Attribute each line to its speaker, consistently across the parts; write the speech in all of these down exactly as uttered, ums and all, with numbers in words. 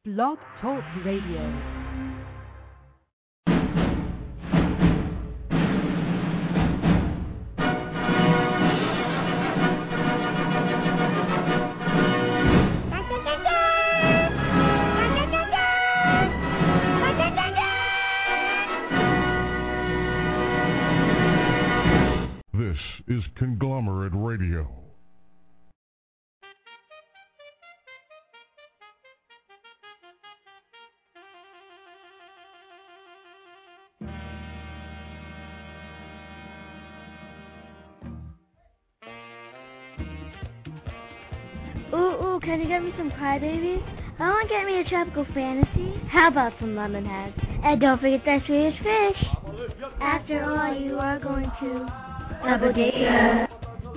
Speaker 1: Blog Talk Radio.
Speaker 2: This is Conglomerate Radio.
Speaker 3: Ooh, ooh, can you get me some crybabies? I want to get me a tropical fantasy. How about some lemon heads? And don't forget that Swedish fish. After all, you are going to a bodega.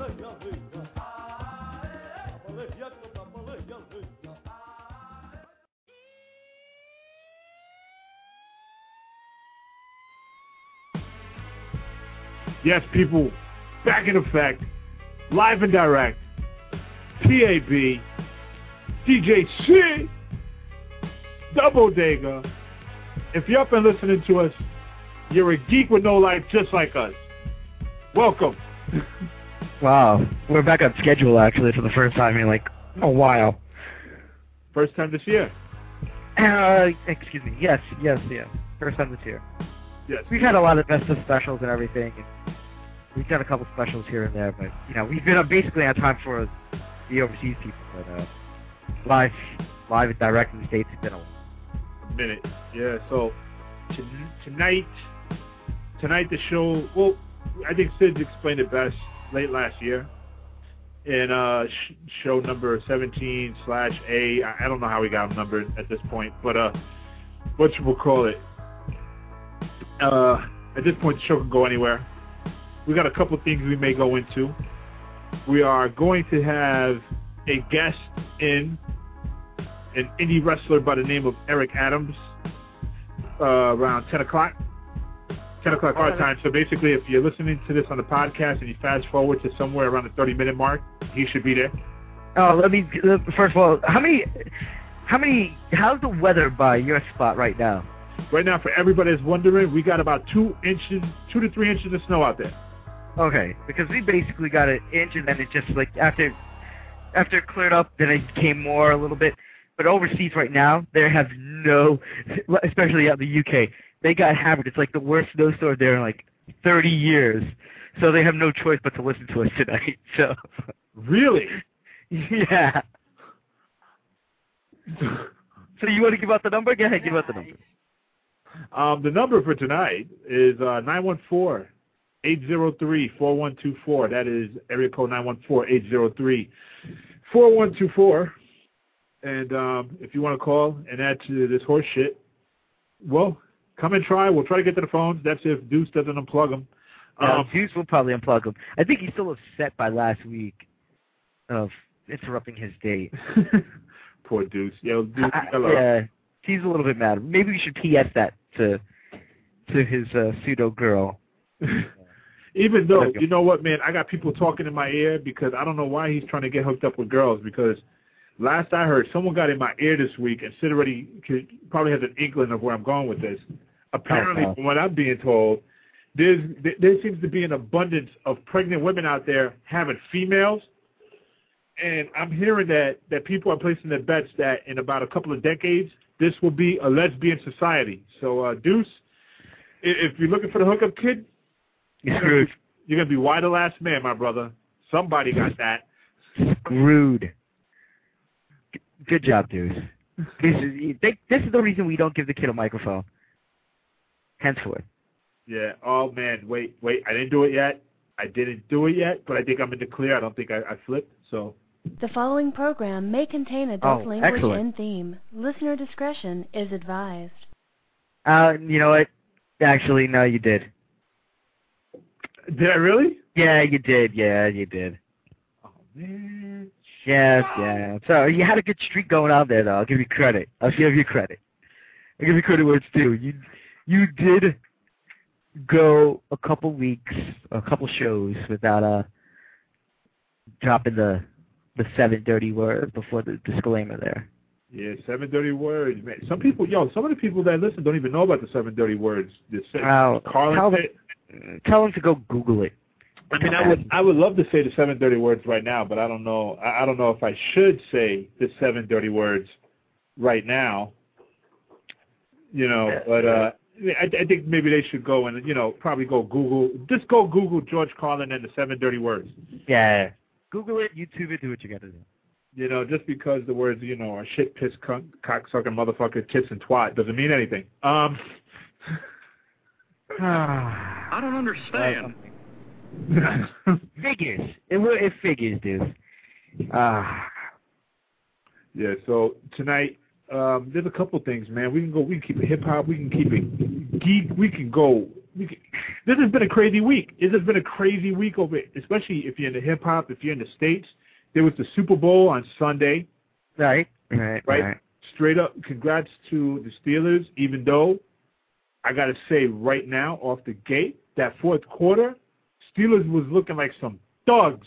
Speaker 4: Yes, people, back in effect, live and direct, P A B, D J C, the Bodega. If you're up and listening to us, you're a geek with no life just like us. Welcome.
Speaker 5: Wow, we're back on schedule actually for the first time in like a while.
Speaker 4: First time this year.
Speaker 5: Uh, excuse me. Yes, yes, yes. First time this year.
Speaker 4: Yes.
Speaker 5: We've had a lot of festive specials and everything. And we've done a couple specials here and there, but you know we've been uh, basically on time for the overseas people. But uh, live, live and direct in the States has been a
Speaker 4: minute. Yeah. So t- tonight, tonight the show. Well, I think Sid explained it best late last year in uh, sh- show number seventeen slash A. I don't know how we got them numbered at this point, but uh, what you will call it. Uh, at this point, the show can go anywhere. We got a couple things we may go into. We are going to have a guest in, an indie wrestler by the name of Eric Adams, uh, around ten o'clock. ten o'clock our time. So basically, if you're listening to this on the podcast and you fast forward to somewhere around the thirty minute mark, he should be there.
Speaker 5: Oh, let me, first of all, how many, how many, how's the weather by your spot right now?
Speaker 4: Right now, for everybody that's wondering, we got about two inches, two to three inches of snow out there.
Speaker 5: Okay, because we basically got an inch, and then it just like after, after it cleared up, then it came more a little bit. But overseas right now, they have no, especially out in the U K, they got hammered. It's like the worst snowstorm there in like thirty years. So they have no choice but to listen to us tonight. So.
Speaker 4: Really?
Speaker 5: Yeah. So you want to give out the number? Go ahead, give out the number.
Speaker 4: Um, the number for tonight is uh, nine one four, eight zero three, four one two four. That is area code nine one four, eight zero three, four one two four. And um, if you want to call and add to this horse shit, well, come and try. We'll try to get to the phones. That's if Deuce doesn't unplug them.
Speaker 5: Yeah,
Speaker 4: um,
Speaker 5: Deuce will probably unplug them. I think he's still upset by last week of interrupting his date.
Speaker 4: Poor Deuce. Yo, Deuce,
Speaker 5: I,
Speaker 4: hello.
Speaker 5: yeah, he's a little bit mad. Maybe we should P S that to to his uh, pseudo girl.
Speaker 4: Even though, you know what, man, I got people talking in my ear because I don't know why he's trying to get hooked up with girls, because last I heard, someone got in my ear this week and Sid already could, probably has an inkling of where I'm going with this. Apparently,
Speaker 5: oh,
Speaker 4: from what I'm being told, there's, there seems to be an abundance of pregnant women out there having females. And I'm hearing that, that people are placing their bets that in about a couple of decades, this will be a lesbian society. So, uh, Deuce, if you're looking for the hookup kid,
Speaker 5: you're screwed.
Speaker 4: You're going to be wide the last man, my brother. Somebody got that.
Speaker 5: Screwed. Good job, Deuce. This is, this is the reason we don't give the kid a microphone. Henceforth.
Speaker 4: Yeah. Oh, man. Wait, wait. I didn't do it yet. I didn't do it yet, but I think I'm in the clear. I don't think I, I flipped, so.
Speaker 1: The following program may contain adult
Speaker 5: oh,
Speaker 1: language
Speaker 5: excellent.
Speaker 1: and theme. Listener discretion is advised.
Speaker 5: Uh, you know what? Actually, no, you did.
Speaker 4: Did I really?
Speaker 5: Yeah, you did. Yeah, you did.
Speaker 4: Oh, man.
Speaker 5: Yes, yeah. So you had a good streak going on there, though. I'll give you credit. I'll give you credit. I'll give you credit where it's due. You, you did go a couple weeks, a couple shows without uh, dropping the the seven dirty words before the disclaimer there.
Speaker 4: Yeah, seven dirty words, man. Some people, yo, some of the people that listen don't even know about the seven dirty words. This
Speaker 5: Well,
Speaker 4: Carlin
Speaker 5: tell
Speaker 4: said-
Speaker 5: them, tell them to go Google it.
Speaker 4: I mean, I would, I would love to say the seven dirty words right now, but I don't know. I, I don't know if I should say the seven dirty words right now. You know, but uh, I, I think maybe they should go and you know probably go Google. Just go Google George Carlin and the seven dirty words.
Speaker 5: Yeah. Google it, YouTube it, do what you got to do.
Speaker 4: You know, just because the words you know are shit, piss, cunt, cocksucker, motherfucker, tits, and twat doesn't mean anything. Um.
Speaker 6: I don't understand.
Speaker 5: Figures. It it figures, dude. Ah.
Speaker 4: Yeah. So tonight, um, there's a couple things, man. We can go. We can keep it hip hop. We can keep it geek. We can go. We can, this has been a crazy week. This has been a crazy week over, especially if you're into hip hop. If you're in the States, there was the Super Bowl on Sunday.
Speaker 5: Right. Right.
Speaker 4: Right.
Speaker 5: right.
Speaker 4: Straight up, congrats to the Steelers. Even though I gotta say right now, off the gate, that fourth quarter, Steelers was looking like some thugs.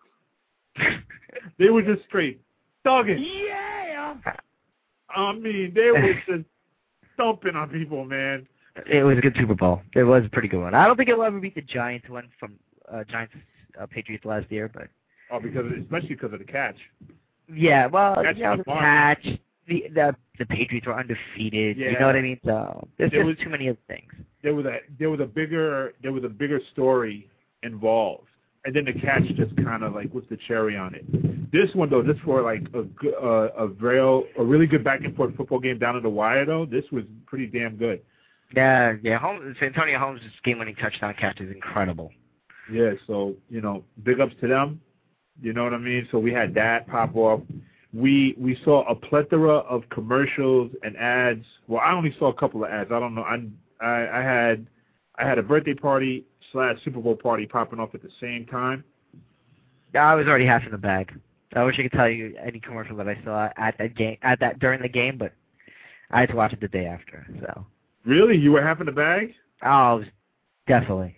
Speaker 4: They were just straight thugging.
Speaker 5: Yeah.
Speaker 4: I mean, they were just thumping on people, man.
Speaker 5: It was a good Super Bowl. It was a pretty good one. I don't think it'll ever beat the Giants one from uh, Giants uh, Patriots last year, but
Speaker 4: oh, because of, especially because of the catch.
Speaker 5: Yeah, well,
Speaker 4: Catch
Speaker 5: you know, the
Speaker 4: the bar.
Speaker 5: catch, the the the Patriots were undefeated.
Speaker 4: Yeah.
Speaker 5: You know what I mean? So there's
Speaker 4: There
Speaker 5: just
Speaker 4: was-
Speaker 5: too many other things.
Speaker 4: There was a there was a bigger there was a bigger story involved, and then the catch just kind of like was the cherry on it. This one though, this for like a good, uh, a real a really good back and forth football game down to the wire though. This was pretty damn good.
Speaker 5: Yeah, yeah. Holmes, Antonio Holmes' game-winning touchdown catch is incredible.
Speaker 4: Yeah, so you know, big ups to them. You know what I mean? So we had that pop off. We we saw a plethora of commercials and ads. Well, I only saw a couple of ads. I don't know. I I, I had I had a birthday party slash Super Bowl party popping off at the same time.
Speaker 5: Yeah, I was already half in the bag. I wish I could tell you any commercial that I saw at that game at that during the game, but I had to watch it the day after. So.
Speaker 4: Really? You were half in the bag?
Speaker 5: Oh, it was definitely.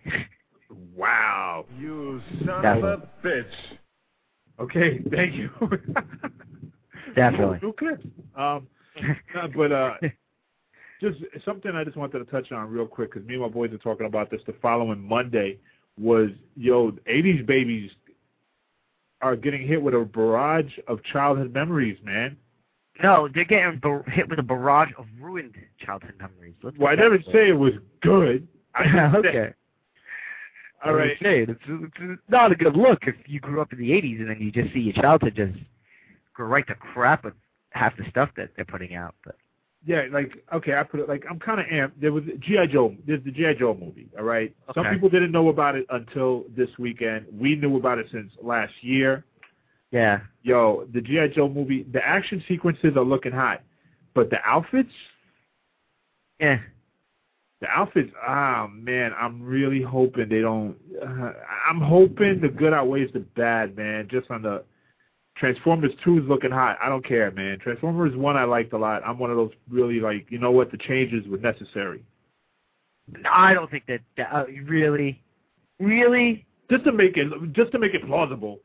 Speaker 4: Wow.
Speaker 2: You son
Speaker 5: Definitely.
Speaker 2: of a bitch.
Speaker 4: Okay, thank you.
Speaker 5: Definitely.
Speaker 4: New, new clips. Um, uh, but uh, just something I just wanted to touch on real quick because me and my boys are talking about this. The following Monday was, yo, eighties babies are getting hit with a barrage of childhood memories, man.
Speaker 5: No, they're getting bar- hit with a barrage of ruined childhood memories. Let's
Speaker 4: Well, I
Speaker 5: put
Speaker 4: never
Speaker 5: that
Speaker 4: say it was good. I just said-
Speaker 5: okay.
Speaker 4: All right.
Speaker 5: I was saying, it's, it's not a good look if you grew up in the eighties and then you just see your childhood just go right to crap with half the stuff that they're putting out. But
Speaker 4: Yeah, like, okay, I put it, like, I'm kind of amped. There was G I. Joe, there's the G I. Joe movie, all right? Some
Speaker 5: Okay.
Speaker 4: people didn't know about it until this weekend. We knew about it since last year.
Speaker 5: yeah.
Speaker 4: Yo, the G I. Joe movie, the action sequences are looking hot. But the outfits,
Speaker 5: Yeah.
Speaker 4: the outfits, ah, man, I'm really hoping they don't, uh, I'm hoping the good outweighs the bad, man, just on the, Transformers two is looking hot. I don't care, man. Transformers one I liked a lot. I'm one of those really, like, you know what, the changes were necessary.
Speaker 5: No, I don't think that, that uh, really, really.
Speaker 4: Just to make it, just to make it plausible.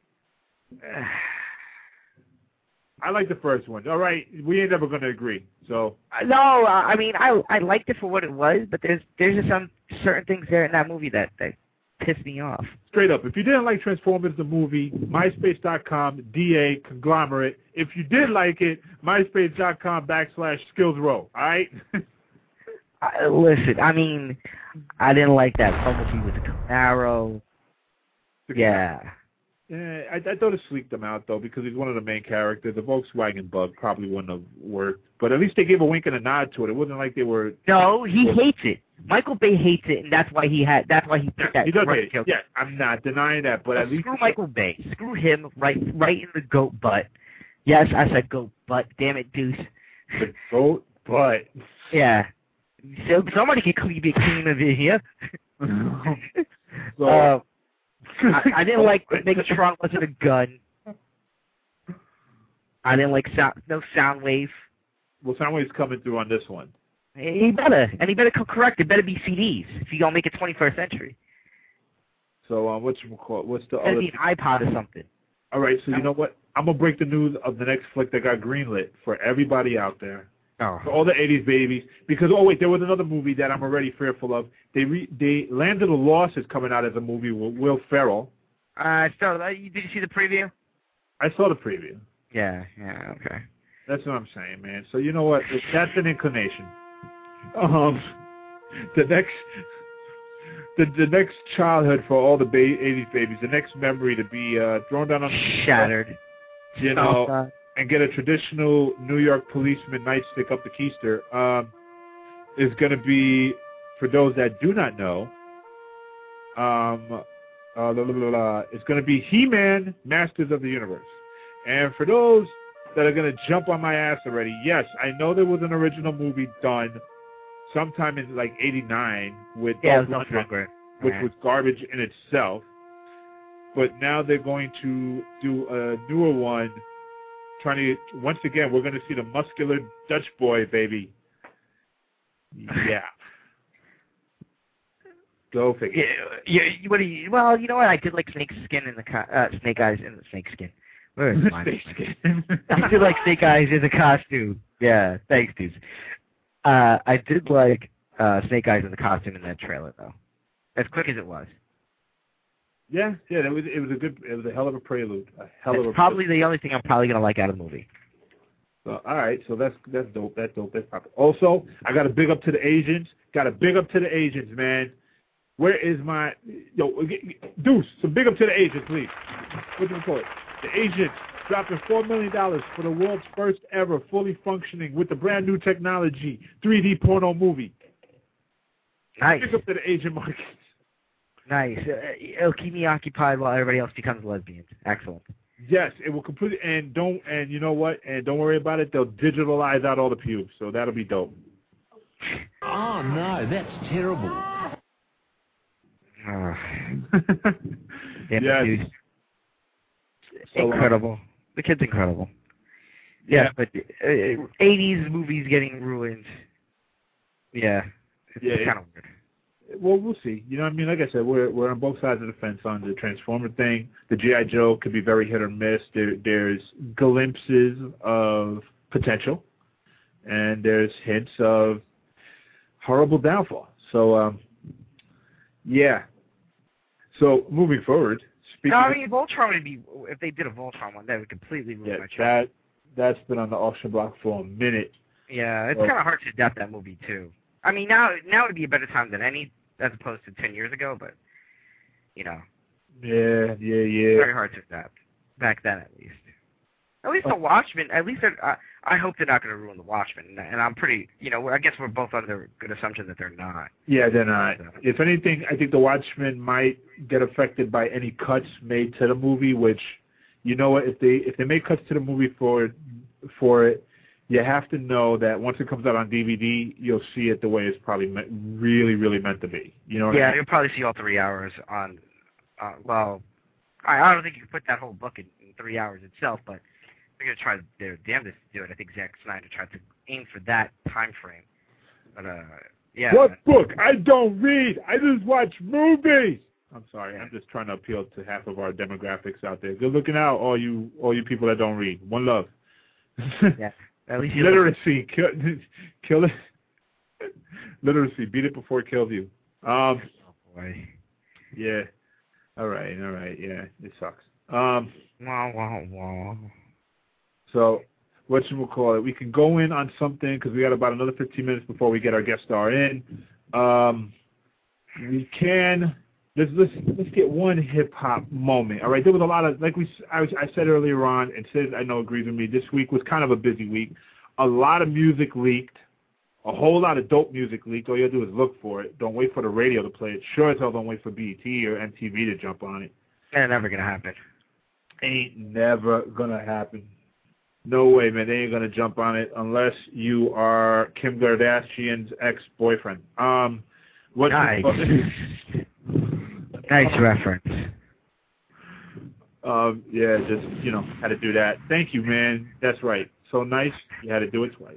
Speaker 4: I like the first one. All right, we ain't never going to agree. So
Speaker 5: No, uh, I mean, I I liked it for what it was, but there's there's just some certain things there in that movie that, that pissed me off.
Speaker 4: straight up, if you didn't like Transformers the movie, myspace dot com, D A, conglomerate. If you did like it, myspace dot com backslash skills row. All right?
Speaker 5: I, listen, I mean, I didn't like that Bumblebee with the Camaro. Yeah.
Speaker 4: Yeah, I, I thought it sleeked him out, though, because he's one of the main characters. The Volkswagen bug probably wouldn't have worked. But at least they gave a wink and a nod to it. It wasn't like they were...
Speaker 5: No, he hates it. Michael Bay hates it, and that's why he had. That's why he picked that.
Speaker 4: He does
Speaker 5: correct
Speaker 4: hate it.
Speaker 5: joke.
Speaker 4: Yeah, I'm not denying that, but
Speaker 5: So
Speaker 4: at least...
Speaker 5: screw Michael Bay. Screw him right, right in the goat butt. Yes, I said goat butt. Damn it, Deuce.
Speaker 4: The goat butt.
Speaker 5: Yeah. So somebody can clean be clean of it here.
Speaker 4: So,
Speaker 5: uh, I, I didn't like Megatron wasn't a gun. I didn't like sound, no sound wave.
Speaker 4: well, Soundwave's coming through on this one.
Speaker 5: He better, and he better co- correct. It better be C Ds if you gonna make it twenty-first century.
Speaker 4: So, um, what's what's the
Speaker 5: It better
Speaker 4: other...
Speaker 5: be an iPod or something.
Speaker 4: All right, so you know what? I'm gonna break the news of the next flick that got greenlit for everybody out there.
Speaker 5: Oh.
Speaker 4: For all the eighties babies. Because, oh, wait, there was another movie that I'm already fearful of. They re- they Land of the Lost is coming out as a movie with Will Ferrell.
Speaker 5: Uh, so, uh, did you see the preview?
Speaker 4: I saw the preview.
Speaker 5: Yeah, yeah, okay.
Speaker 4: That's what I'm saying, man. So, you know what? That's an inclination. Um, the next... The, the next childhood for all the ba- eighties babies, the next memory to be uh, thrown down on the
Speaker 5: Shattered.
Speaker 4: You know,
Speaker 5: Oh,
Speaker 4: and get a traditional New York policeman nightstick up the keister, um, is going to be, for those that do not know, um, uh, blah, blah, blah, blah, it's going to be He-Man, Masters of the Universe. And for those that are going to jump on my ass already, yes, I know there was an original movie done sometime in like eighty-nine with
Speaker 5: yeah,
Speaker 4: Dolph
Speaker 5: it was
Speaker 4: Lundgren, which was garbage in itself. But now they're going to do a newer one, trying to, once again, we're going to see the muscular Dutch boy, baby. Yeah. Go figure.
Speaker 5: Yeah, yeah, what do you, well, you know what? I did like Snake Skin in the, co- uh, Snake Eyes in the Snake Skin. Where is mine?
Speaker 4: Snake Skin.
Speaker 5: I did like Snake Eyes in the costume. Yeah, thanks, dudes. Uh, I did like uh, Snake Eyes in the costume in that trailer, though. As quick as it was.
Speaker 4: Yeah, yeah, it was it was a good, it was a hell of a prelude. A hell
Speaker 5: That's
Speaker 4: of a
Speaker 5: probably
Speaker 4: prelude.
Speaker 5: the only thing I'm probably gonna like out of the movie.
Speaker 4: So, all right, so that's that's dope. That's dope. That's proper. Also, I got a big up to the Asians. Got a big up to the Asians, man. Where is my yo Deuce? Some big up to the Asians, please. What do you call it? The Asians dropping four million dollars for the world's first ever fully functioning with the brand new technology three D porno movie.
Speaker 5: Nice.
Speaker 4: Big up to the Asian markets.
Speaker 5: Nice. Uh, it'll keep me occupied while everybody else becomes lesbians. Excellent.
Speaker 4: Yes, it will completely, and don't, and you know what, and don't worry about it, they'll digitalize out all the pubes, so that'll be dope.
Speaker 7: Oh, no, that's terrible.
Speaker 5: Uh,
Speaker 4: yes.
Speaker 5: dude.
Speaker 4: So,
Speaker 5: Incredible. Uh, the kid's incredible. Yeah,
Speaker 4: Yeah.
Speaker 5: but uh, eighties movies getting ruined. Yeah, it's
Speaker 4: Yeah,
Speaker 5: kind of weird.
Speaker 4: Well, we'll see. You know what I mean? Like I said, we're we're on both sides of the fence on the Transformer thing. The G I. Joe could be very hit or miss. There, there's glimpses of potential, and there's hints of horrible downfall. So, um, yeah. So, moving forward, speaking
Speaker 5: No, I
Speaker 4: of,
Speaker 5: mean, Voltron would be, if they did a Voltron one, that would completely ruin
Speaker 4: yeah,
Speaker 5: my choice.
Speaker 4: that, that's been on the auction block for a minute.
Speaker 5: Yeah, it's
Speaker 4: Oh.
Speaker 5: kind of hard to adapt that movie, too. I mean, now now would be a better time than any, as opposed to ten years ago, but, you know,
Speaker 4: Yeah, yeah, yeah.
Speaker 5: very hard to adapt. Back then, at least. At least The Watchmen, at least, they're- I, I hope they're not going to ruin The Watchmen, and, and I'm pretty, you know, I guess we're both under good assumption that they're not.
Speaker 4: Yeah, they're not. If anything, I think The Watchmen might get affected by any cuts made to the movie. Which, you know what, if they if they make cuts to the movie for for it, you have to know that once it comes out on D V D, you'll see it the way it's probably me- really, really meant to be. You know what
Speaker 5: Yeah,
Speaker 4: I mean?
Speaker 5: you'll probably see all three hours on, uh, well, I, I don't think you can put that whole book in, in three hours itself, but they're going to try their damnedest to do it. I think Zack Snyder tried to aim for that time frame. But, uh, yeah.
Speaker 4: What book? I don't read. I just watch movies. I'm sorry. I'm just trying to appeal to half of our demographics out there. Good looking out, all you all you people that don't read. One love.
Speaker 5: Yeah. At least you
Speaker 4: Literacy. Kill, kill it. Literacy. Beat it before it kills you. Um,
Speaker 5: Oh, boy.
Speaker 4: yeah. All right. All right. Yeah. It sucks. Um,
Speaker 5: Wah, wah, wah.
Speaker 4: so, whatchamacallit, we can go in on something because we got about another fifteen minutes before we get our guest star in. Um, we can... Let's, let's, let's get one hip-hop moment, all right? There was a lot of, like we, I, I said earlier on, and Sid, I know, agrees with me, this week was kind of a busy week. A lot of music leaked. A whole lot of dope music leaked. All you have to do is look for it. Don't wait for the radio to play it. Sure as hell don't wait for B E T or M T V to jump on it.
Speaker 5: It's never going to happen.
Speaker 4: Ain't never going to happen. No way, man. They ain't going to jump on it unless you are Kim Kardashian's ex-boyfriend. Um, what
Speaker 5: Nice. Nice reference.
Speaker 4: Um, yeah, just, you know, had to do that. Thank you, man. That's right. So nice, you had to do it twice.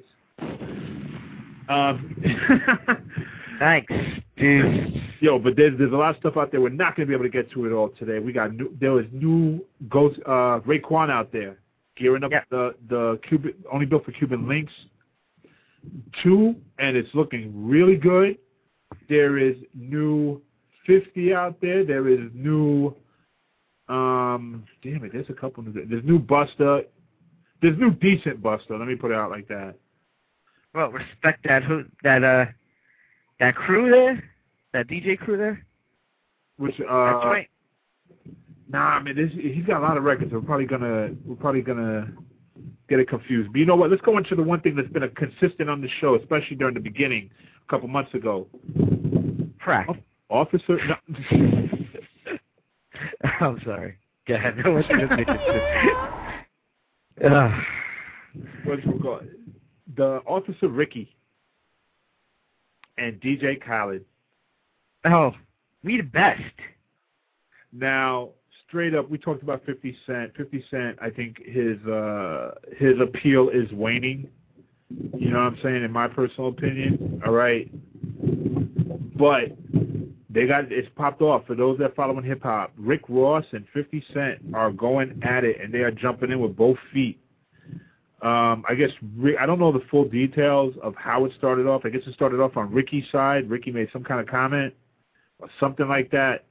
Speaker 4: Um,
Speaker 5: Thanks, dude.
Speaker 4: yo, but there's there's a lot of stuff out there. We're not going to be able to get to it all today. We got new, there was new Ghost, uh, Raekwon out there. gearing up
Speaker 5: yep.
Speaker 4: the the Cuban only built for Cuban Links two, and it's looking really good. There is new fifty out there. There is new. Um, damn it, there's a couple new. There's new Buster. There's new decent Buster. Let me put it out like that.
Speaker 5: Well, respect that who that uh that crew there, that D J crew there.
Speaker 4: Which uh,
Speaker 5: That's right.
Speaker 4: Nah, man, this, he's got a lot of records. We're probably gonna we're probably gonna get it confused. But you know what? Let's go into the one thing that's been a consistent on the show, especially during the beginning, a couple months ago.
Speaker 5: Crack.
Speaker 4: Officer. No.
Speaker 5: I'm sorry. Go ahead. No one's gonna make it. Uh.
Speaker 4: What's it called? The Officer Ricky and D J Khaled.
Speaker 5: Oh, we the best.
Speaker 4: Now, straight up, we talked about fifty Cent. fifty Cent, I think his uh, his appeal is waning. You know what I'm saying? In my personal opinion. All right. But they got it's popped off. For those that follow in hip hop, Rick Ross and fifty Cent are going at it, and they are jumping in with both feet. Um, I guess I don't know the full details of how it started off. I guess it started off on Ricky's side. Ricky made some kind of comment or something like that.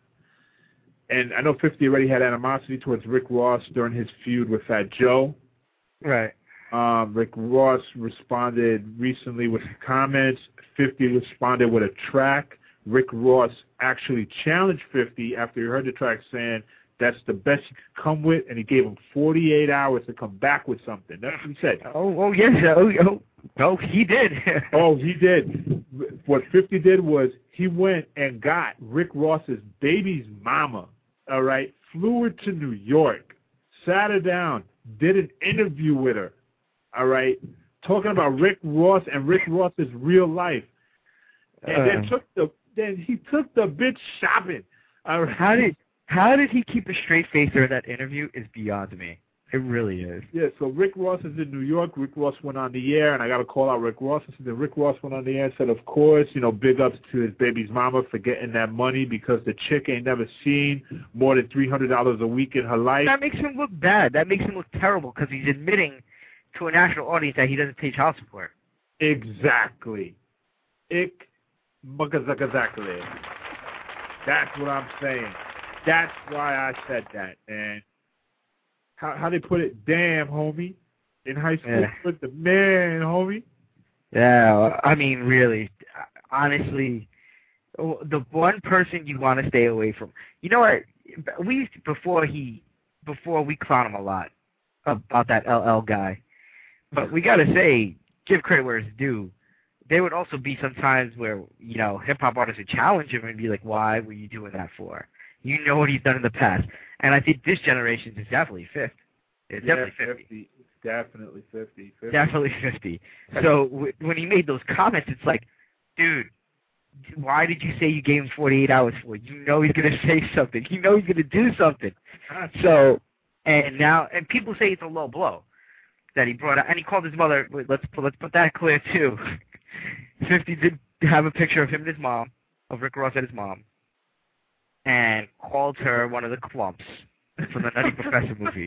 Speaker 4: And I know fifty already had animosity towards Rick Ross during his feud with Fat Joe.
Speaker 5: Right.
Speaker 4: Um, Rick Ross responded recently with comments. fifty responded with a track. Rick Ross actually challenged fifty after he heard the track, saying that's the best he could come with, and he gave him forty-eight hours to come back with something. That's what he said.
Speaker 5: Oh, oh yes. Oh, oh, oh he did.
Speaker 4: Oh, he did. What fifty did was he went and got Rick Ross's baby's mama, all right, flew her to New York, sat her down, did an interview with her, all right, talking about Rick Ross and Rick Ross's real life. And
Speaker 5: uh,
Speaker 4: then took the then he took the bitch shopping. All right.
Speaker 5: How did how did he keep a straight face during that interview is beyond me. It really is.
Speaker 4: Yeah, so Rick Ross is in New York. Rick Ross went on the air, and I got to call out Rick Ross. And then Rick Ross went on the air and said, of course, you know, big ups to his baby's mama for getting that money because the chick ain't never seen more than three hundred dollars a week in her life.
Speaker 5: That makes him look bad. That makes him look terrible because he's admitting to a national audience that he doesn't pay child support.
Speaker 4: Exactly. Ik, exactly. That's what I'm saying. That's why I said that, man. How how they put it? Damn, homie. In high school,
Speaker 5: yeah.
Speaker 4: Put the man, homie.
Speaker 5: Yeah, I mean, really, honestly, the one person you want to stay away from. You know what? We used to, before he, before we clown him a lot about that L L guy, but we got to say, give credit where it's due. There would also be some times where, you know, hip-hop artists would challenge him and be like, why were you doing that for? You know what he's done in the past. And I think this generation is definitely fifth. It's
Speaker 4: yeah,
Speaker 5: definitely fifty.
Speaker 4: fifty. Definitely fifty. fifty.
Speaker 5: Definitely fifty. So w- when he made those comments, it's like, dude, why did you say you gave him forty-eight hours for? You know he's going to say something. You know he's going to do something. So, and now, and people say it's a low blow that he brought out. And he called his mother. Wait, let's, let's put that clear, too. fifty did have a picture of him and his mom, of Rick Ross and his mom, and called her one of the clumps from the Nutty Professor movie.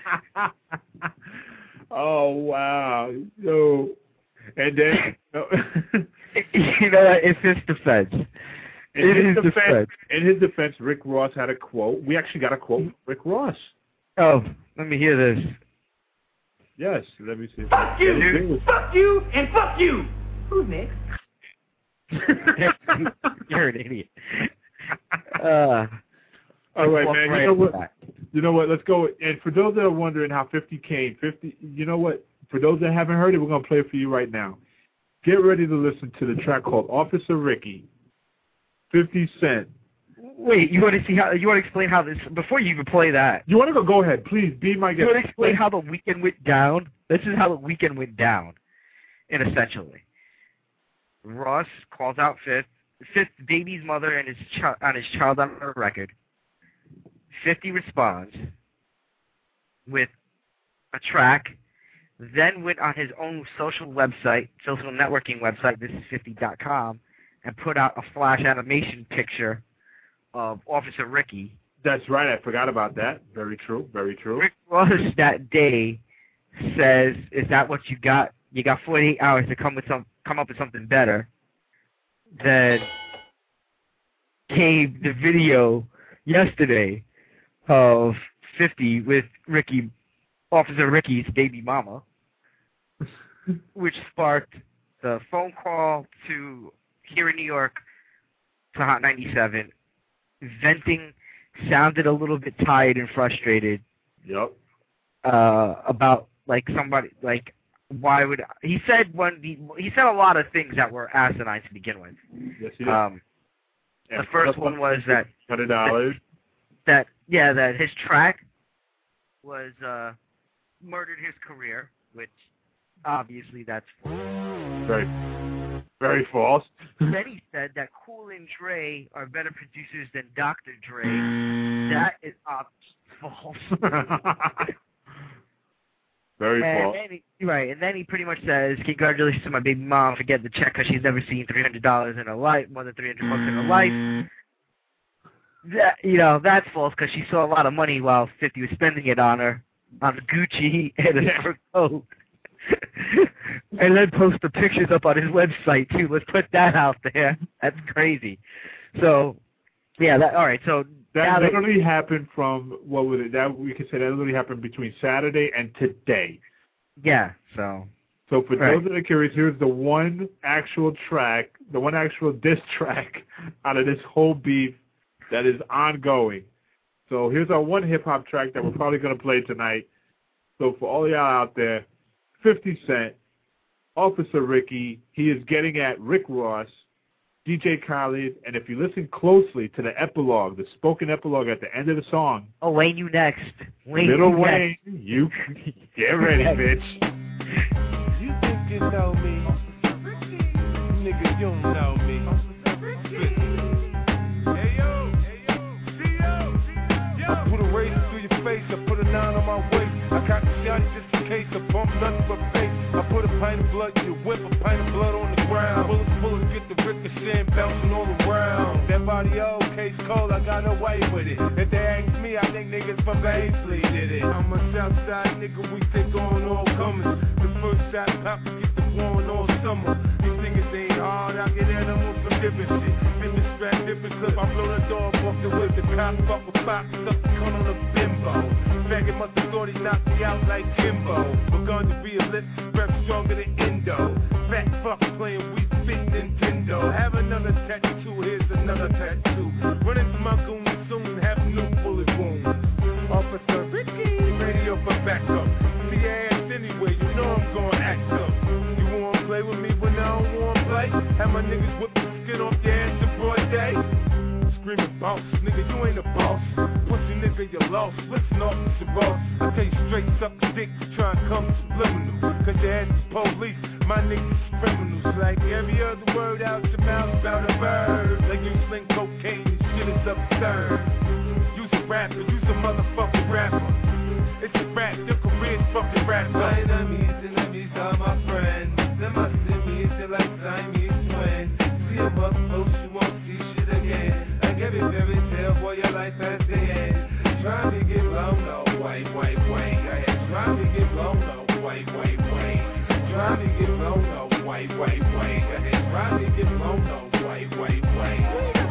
Speaker 4: Oh, wow. So, and then,
Speaker 5: you know what? It's his defense.
Speaker 4: In
Speaker 5: it
Speaker 4: his
Speaker 5: is
Speaker 4: defense,
Speaker 5: defense.
Speaker 4: In his defense, Rick Ross had a quote. We actually got a quote from Rick Ross.
Speaker 5: Oh, let me hear this.
Speaker 4: Yes, let me see.
Speaker 8: Fuck you, dude. Fuck you, and fuck you. Who's next?
Speaker 5: You're an idiot. Uh,
Speaker 4: All right, man. You know what?
Speaker 5: Back.
Speaker 4: You know what? Let's go. And for those that are wondering how fifty came, fifty. You know what? For those that haven't heard it, we're gonna play it for you right now. Get ready to listen to the track called "Officer Ricky." fifty Cent.
Speaker 5: Wait, you want to see how? You want to explain how this? Before you even play that,
Speaker 4: you want to go? Go ahead, please. Be my guest.
Speaker 5: You want to explain how the weekend went down? This is how the weekend went down, and essentially, Ross calls out Fifth. Fifth baby's mother and his child on his child on the record. fifty responds with a track, then went on his own social website, social networking website, this is fifty dot com, and put out a flash animation picture of Officer Ricky.
Speaker 4: That's right. I forgot about that. Very true. Very true.
Speaker 5: Rick Ross that day says, "Is that what you got? You got forty-eight hours to come with some, come up with something better." Then came the video yesterday of fifty with Ricky, Officer Ricky's baby mama, which sparked the phone call to here in New York to Hot ninety-seven. Venting, sounded a little bit tired and frustrated.
Speaker 4: Yep.
Speaker 5: Uh, about like somebody like why would he said one he, he said a lot of things that were asinine to begin with.
Speaker 4: Yes, he did.
Speaker 5: Um, the first one was that
Speaker 4: hundred dollars.
Speaker 5: That yeah, that his track was uh, murdered his career, which obviously that's false.
Speaker 4: Very, very false.
Speaker 5: Then he said that Cool and Dre are better producers than Doctor Dre. That is obviously false.
Speaker 4: Very
Speaker 5: and
Speaker 4: false.
Speaker 5: Then he, right, and then he pretty much says, "Congratulations to my baby mom for getting the check because she's never seen three hundred dollars in her life, more than three hundred bucks in her life." That, you know, that's false because she saw a lot of money while fifty was spending it on her, on Gucci and a fur coat. And then post the pictures up on his website too. Let's put that out there. That's crazy. So, yeah, that, all right. So
Speaker 4: that literally that, happened from what was it? That we could say that literally happened between Saturday and today.
Speaker 5: Yeah. So.
Speaker 4: So for
Speaker 5: right.
Speaker 4: those that are curious, here's the one actual track, the one actual diss track out of this whole beef that is ongoing. So here's our one hip hop track that we're probably going to play tonight. So for all y'all out there, fifty Cent, Officer Ricky, he is getting at Rick Ross, D J Khaled, and if you listen closely to the epilogue, the spoken epilogue at the end of the song.
Speaker 5: Oh, Wayne, you next. Wayne,
Speaker 4: Little
Speaker 5: you
Speaker 4: Wayne,
Speaker 5: next.
Speaker 4: you get ready, bitch.
Speaker 9: You think you know me? Nigga, you don't know me. Hey yo, hey yo, see yo, yo. I put a razor through your face, I put a nine on my waist. I got the shot just in case I bump nothing but face. I put a pint of blood in your whip, a pint of blood on the ground. Bullets, bullets get the ricochet bouncing all around. That body old, case cold, I got away with it. If they ask me, I think niggas from Baisley did it. I'm a Southside nigga, we think on all comers. The first shot pop to get the blowing all summer. These niggas ain't hard, I get at them on some different shit. Different strap, different clip, I blow the dog off the whip. The cop fuck with box, stuff the gun on a bimbo. Faggot must have thought he knocked me out like Kimbo. But going to be a lip, rep stronger than Indo. Fat fuck playing we big Nintendo. Have another tattoo, here's another tattoo. Run into my goon soon, have new bullet wounds. Officer Ricky, radio for backup. See your ass anyway, you know I'm going act up. You wanna play with me when I don't wanna play? Have my niggas whip the skin off your ass in broad day? Screaming boss, nigga, you ain't a boss. Pussy nigga, you lost. Listen, Officer Ross, I tell you straight, suck the dick to try and come subliminal. Cause your ass is police, my niggas criminals. Like every other word out your mouth about a bird. Like you sling cocaine, this shit is absurd. You's a rapper, you's a motherfucking rapper. It's a rap, your career's fucking rap. My enemies, enemies are my friends. Them my enemies, they're like Siamese twins. See them up close, you won't see shit again. Every fairy tale, boy, your life has the end. Try to get blown, no, white, white, white. Try to get blown, no, white, white, white. Try to get blown, no, white, white, white. Try to get blown, no, white, white, white.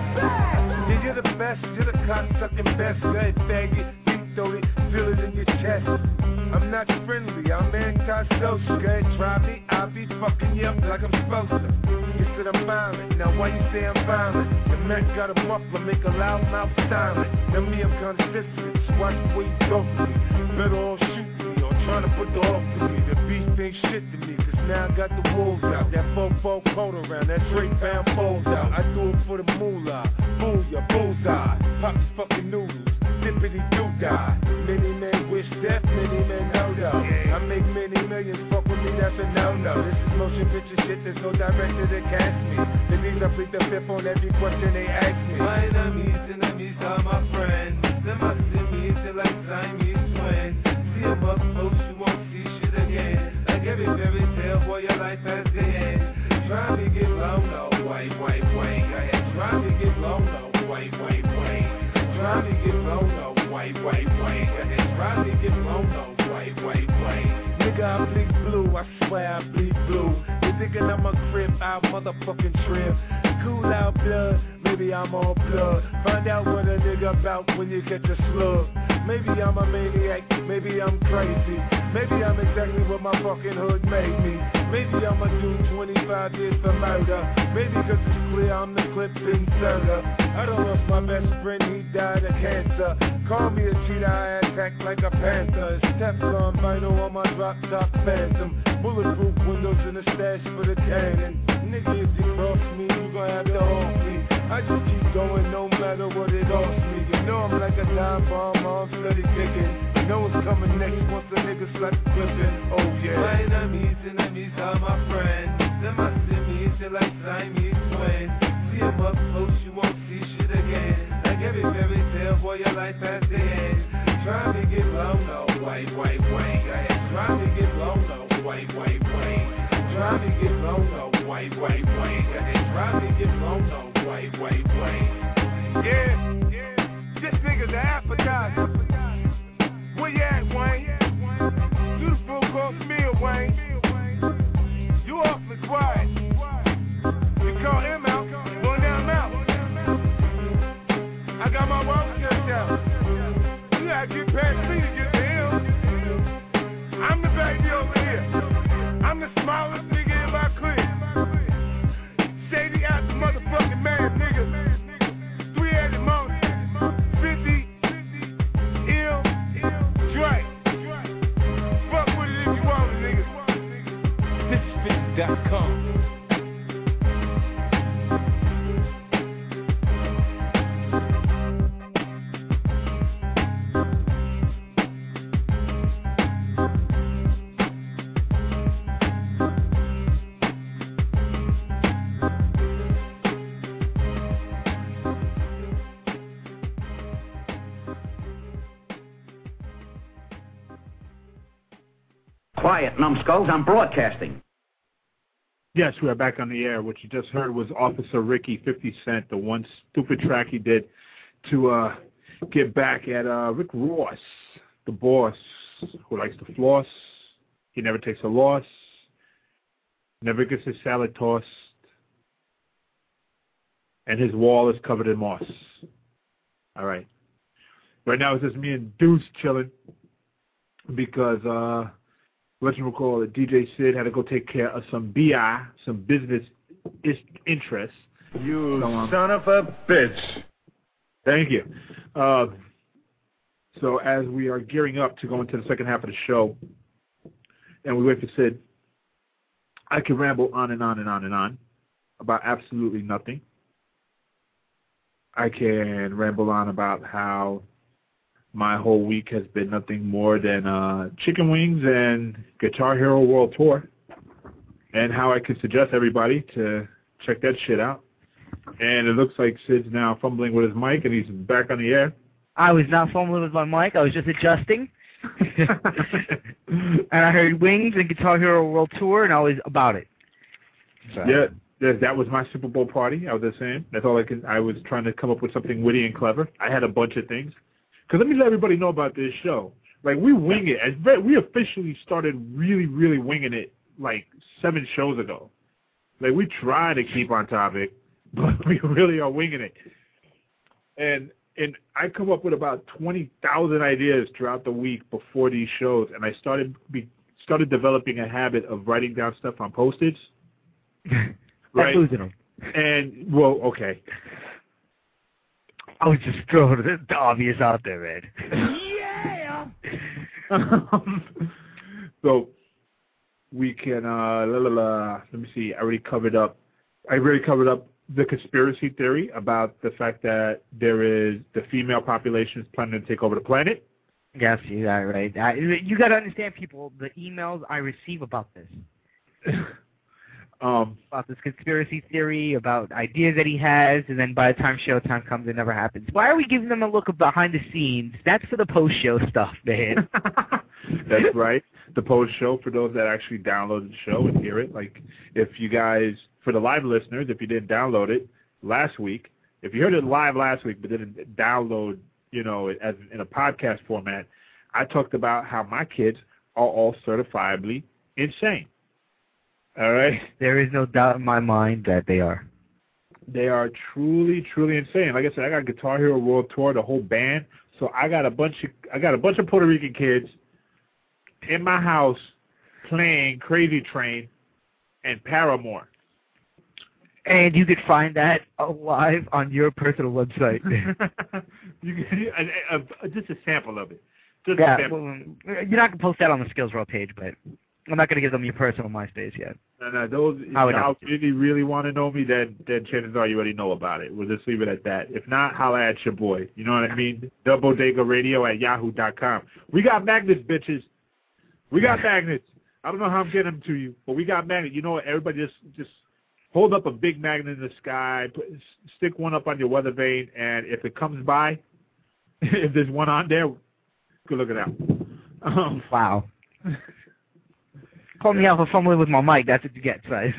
Speaker 9: Yeah, you're the best, you're the cocksucking best. Go ahead, faggot, deep throat it, feel it in your chest. I'm not friendly, I'm anti-social. Go ahead, try me, I'll be fucking you up like I'm supposed to. You said I'm violent, now why you say I'm violent? The Mac got a muffler, make a loud mouth silent. Now me, I'm kinda sensitive, so watch the way you go for me. Better all shoot me, or trying to put the off to me. The beef ain't shit to me, cause now I got the wolves out. That fofo coat around, that straight bound bowls out. I do it for the moolah, booyah, bullseye. Pop the fucking noodles, dippity doo die. Many men wish death, many men know though. I make many millions, fuck with me, that's a no-no. This is motion picture shit, there's no director that cast me. The niggas I plead the fifth on every question they ask me. My enemies, enemies are my friends. Them my enemies, they're like Siamese twins. See them up close, you won't see shit again. Like every fairy tale, boy, your life has the end. Try to get blown, no, white, white, white. Try to get blown, no, white, white, white. Try to get blown, no, white, white, white. Try to get blown, no, white, white, white. Nigga, Walking out my crib, out motherfucking trip. Cool out blood, maybe I'm on blood. Find out what a nigga about when you catch a slug. Maybe I'm a maniac, maybe I'm crazy. Maybe I'm exactly what my fucking hood made me. Maybe I'ma do twenty-five years for murder. Maybe cause it's clear I'm the clip inserter. I don't lost my best friend, he died of cancer. Call me a cheetah, I attack like a panther. Teflon vinyl on my drop top phantom. Bulletproof windows in the stash for the cannon. Nigga, if you cross me, you gon' have to hold me. I just keep going no matter what it costs me. You know I'm like a dime bomb, I'm steady kicking. You know what's coming next once the nigga slap the clipping. Oh yeah. My enemies, enemies are my friends. Them I see me, shit like Siamese twins. See 'em up close, you won't see shit again. Like every fairy tale, boy, your life has the end. Try to get low, no, white, white, white. Try to get low, no, white, white, white. Try to get low, no, white, white, white. Try to get low, no, white, white, white. Yeah, yeah. This nigga's an appetizer. Where you at, Wayne? Do the full course meal, Wayne. You awfully quiet. You call him out, going down out. I got my walk checked out. You gotta get past me to get to him. I'm the baby over here. I'm the smallest nigga in my clique. Shady out the motherfucking man, nigga. Three-headed monkey. fifty, ill, Dre. Fuck with it if you want it, nigga. This is fifty dot com.
Speaker 6: Quiet, numbskulls, I'm broadcasting.
Speaker 4: Yes, we are back on the air. What you just heard was Officer Ricky, fifty Cent, the one stupid track he did to uh, get back at uh, Rick Ross, the boss who likes to floss. He never takes a loss, never gets his salad tossed, and his wall is covered in moss. All right. Right now it's just me and Deuce chilling because... Uh, Let you recall that D J Sid had to go take care of some B I, some business interests.
Speaker 9: You
Speaker 4: so, um,
Speaker 9: son of a bitch.
Speaker 4: Thank you. Uh, so as we are gearing up to go into the second half of the show, and we wait for Sid, I can ramble on and on and on and on about absolutely nothing. I can ramble on about how my whole week has been nothing more than uh, chicken wings and Guitar Hero World Tour, and how I could suggest everybody to check that shit out. And it looks like Sid's now fumbling with his mic, and he's back on the air.
Speaker 5: I was not fumbling with my mic. I was just adjusting. And I heard Wings and Guitar Hero World Tour, and I was about it. So.
Speaker 4: Yeah, that, that was my Super Bowl party. I was just saying. That's all I could. I was trying to come up with something witty and clever. I had a bunch of things. Because let me let everybody know about this show. Like, we wing it. As we officially started really, really winging it, like, seven shows ago. Like, we try to keep on topic, but we really are winging it. And and I come up with about twenty thousand ideas throughout the week before these shows, and I started be, started developing a habit of writing down stuff on Post-its. Right?
Speaker 5: losing them.
Speaker 4: And, well, okay.
Speaker 5: I was just throwing the obvious out there, man.
Speaker 4: Yeah! um, so, we can, uh, la, la, la, let me see, I already covered up, I already covered up the conspiracy theory about the fact that there is, the female population is planning to take over the planet.
Speaker 5: Yes, you got it right. I, you got to understand, people, the emails I receive about this. Um, about this conspiracy theory, about ideas that he has, and then by the time showtime comes, it never happens. Why are we giving them a look of behind the scenes? That's for the post-show stuff, man.
Speaker 4: That's right. The post-show, for those that actually download the show and hear it. Like, if you guys, for the live listeners, if you didn't download it last week, if you heard it live last week but didn't download, you know, it as in a podcast format, I talked about how my kids are all certifiably insane. All right?
Speaker 5: There is no doubt in my mind that they are.
Speaker 4: They are truly, truly insane. Like I said, I got Guitar Hero World Tour, the whole band. So I got a bunch of I got a bunch of Puerto Rican kids in my house playing Crazy Train and Paramore.
Speaker 5: And you could find that live on your personal website.
Speaker 4: you can, a, a, a, just a sample of it. Just
Speaker 5: yeah,
Speaker 4: a sample.
Speaker 5: well, you're not going to post that on the Skills Row page, but I'm not going to give them your personal MySpace yet.
Speaker 4: No, no, those, if
Speaker 5: y'all
Speaker 4: y'all really, really want to know me, then, then chances are you already know about it. We'll just leave it at that. If not, holla at your boy. You know what I mean? Double Dega Radio at yahoo dot com. We got magnets, bitches. We got magnets. I don't know how I'm getting them to you, but we got magnets. You know what? Everybody just, just hold up a big magnet in the sky, put, stick one up on your weather vane, and if it comes by, if there's one on there, good looking out. Um,
Speaker 5: wow. Call me out for fumbling with my mic. That's what you get, son.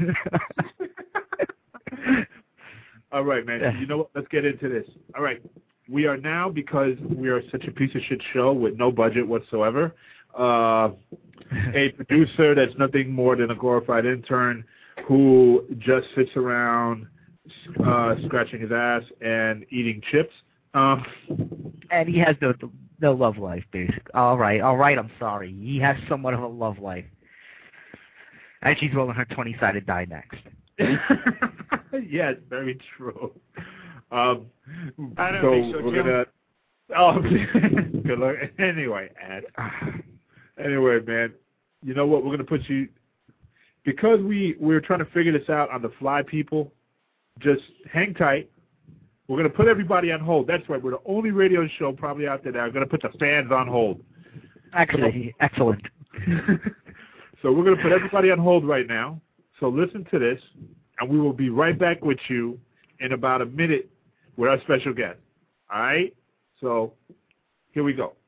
Speaker 4: All right, man. You know what? Let's get into this. All right. We are now, because we are such a piece of shit show with no budget whatsoever, uh, a producer that's nothing more than a glorified intern who just sits around uh, scratching his ass and eating chips. Um,
Speaker 5: and he has no, no love life, basically. All right, all right, I'm sorry. He has somewhat of a love life. And she's rolling her twenty-sided die next.
Speaker 4: Yes, very true. Um,
Speaker 10: I don't
Speaker 4: so
Speaker 10: think so,
Speaker 4: we're
Speaker 10: Jim.
Speaker 4: gonna. Oh, good luck. Anyway, Ed. Anyway, man. You know what? We're gonna put you because we we're trying to figure this out on the fly. People, just hang tight. We're gonna put everybody on hold. That's right. We're the only radio show probably out there that are gonna put the fans on hold.
Speaker 5: Actually, excellent.
Speaker 4: So we're going to put everybody on hold right now. So listen to this, and we will be right back with you in about a minute with our special guest. All right? So here we go.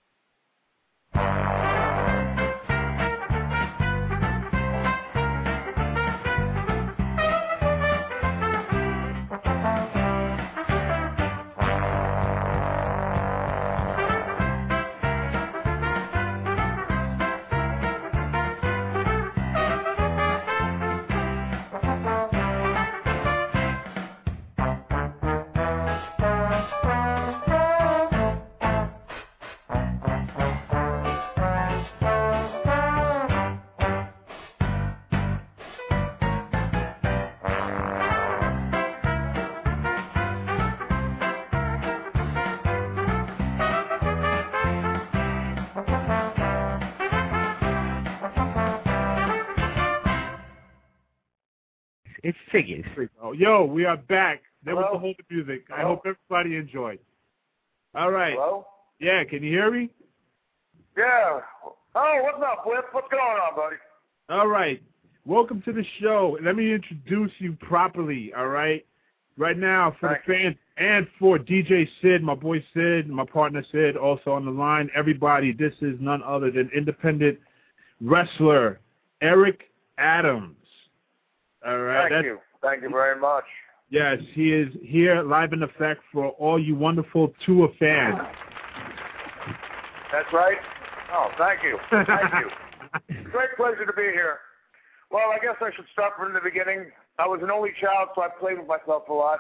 Speaker 5: It figures.
Speaker 4: Yo, we are back. There
Speaker 10: Hello?
Speaker 4: was the whole music. I
Speaker 10: Hello?
Speaker 4: hope everybody enjoyed. All right.
Speaker 10: Hello?
Speaker 4: Yeah, can you hear me?
Speaker 10: Yeah. Oh, what's up, Whip? What's going on, buddy?
Speaker 4: All right. Welcome to the show. Let me introduce you properly, all right? Right now, for
Speaker 10: Thank
Speaker 4: the fans and for D J Sid, my boy Sid, my partner Sid, also on the line, everybody, this is none other than independent wrestler Eric Adams. All right.
Speaker 10: Thank
Speaker 4: That's,
Speaker 10: you. Thank you very much.
Speaker 4: Yes, he is here live in effect for all you wonderful tour fans.
Speaker 10: That's right. Oh, thank you. Thank you. Great pleasure to be here. Well, I guess I should start from the beginning. I was an only child, so I played with myself a lot.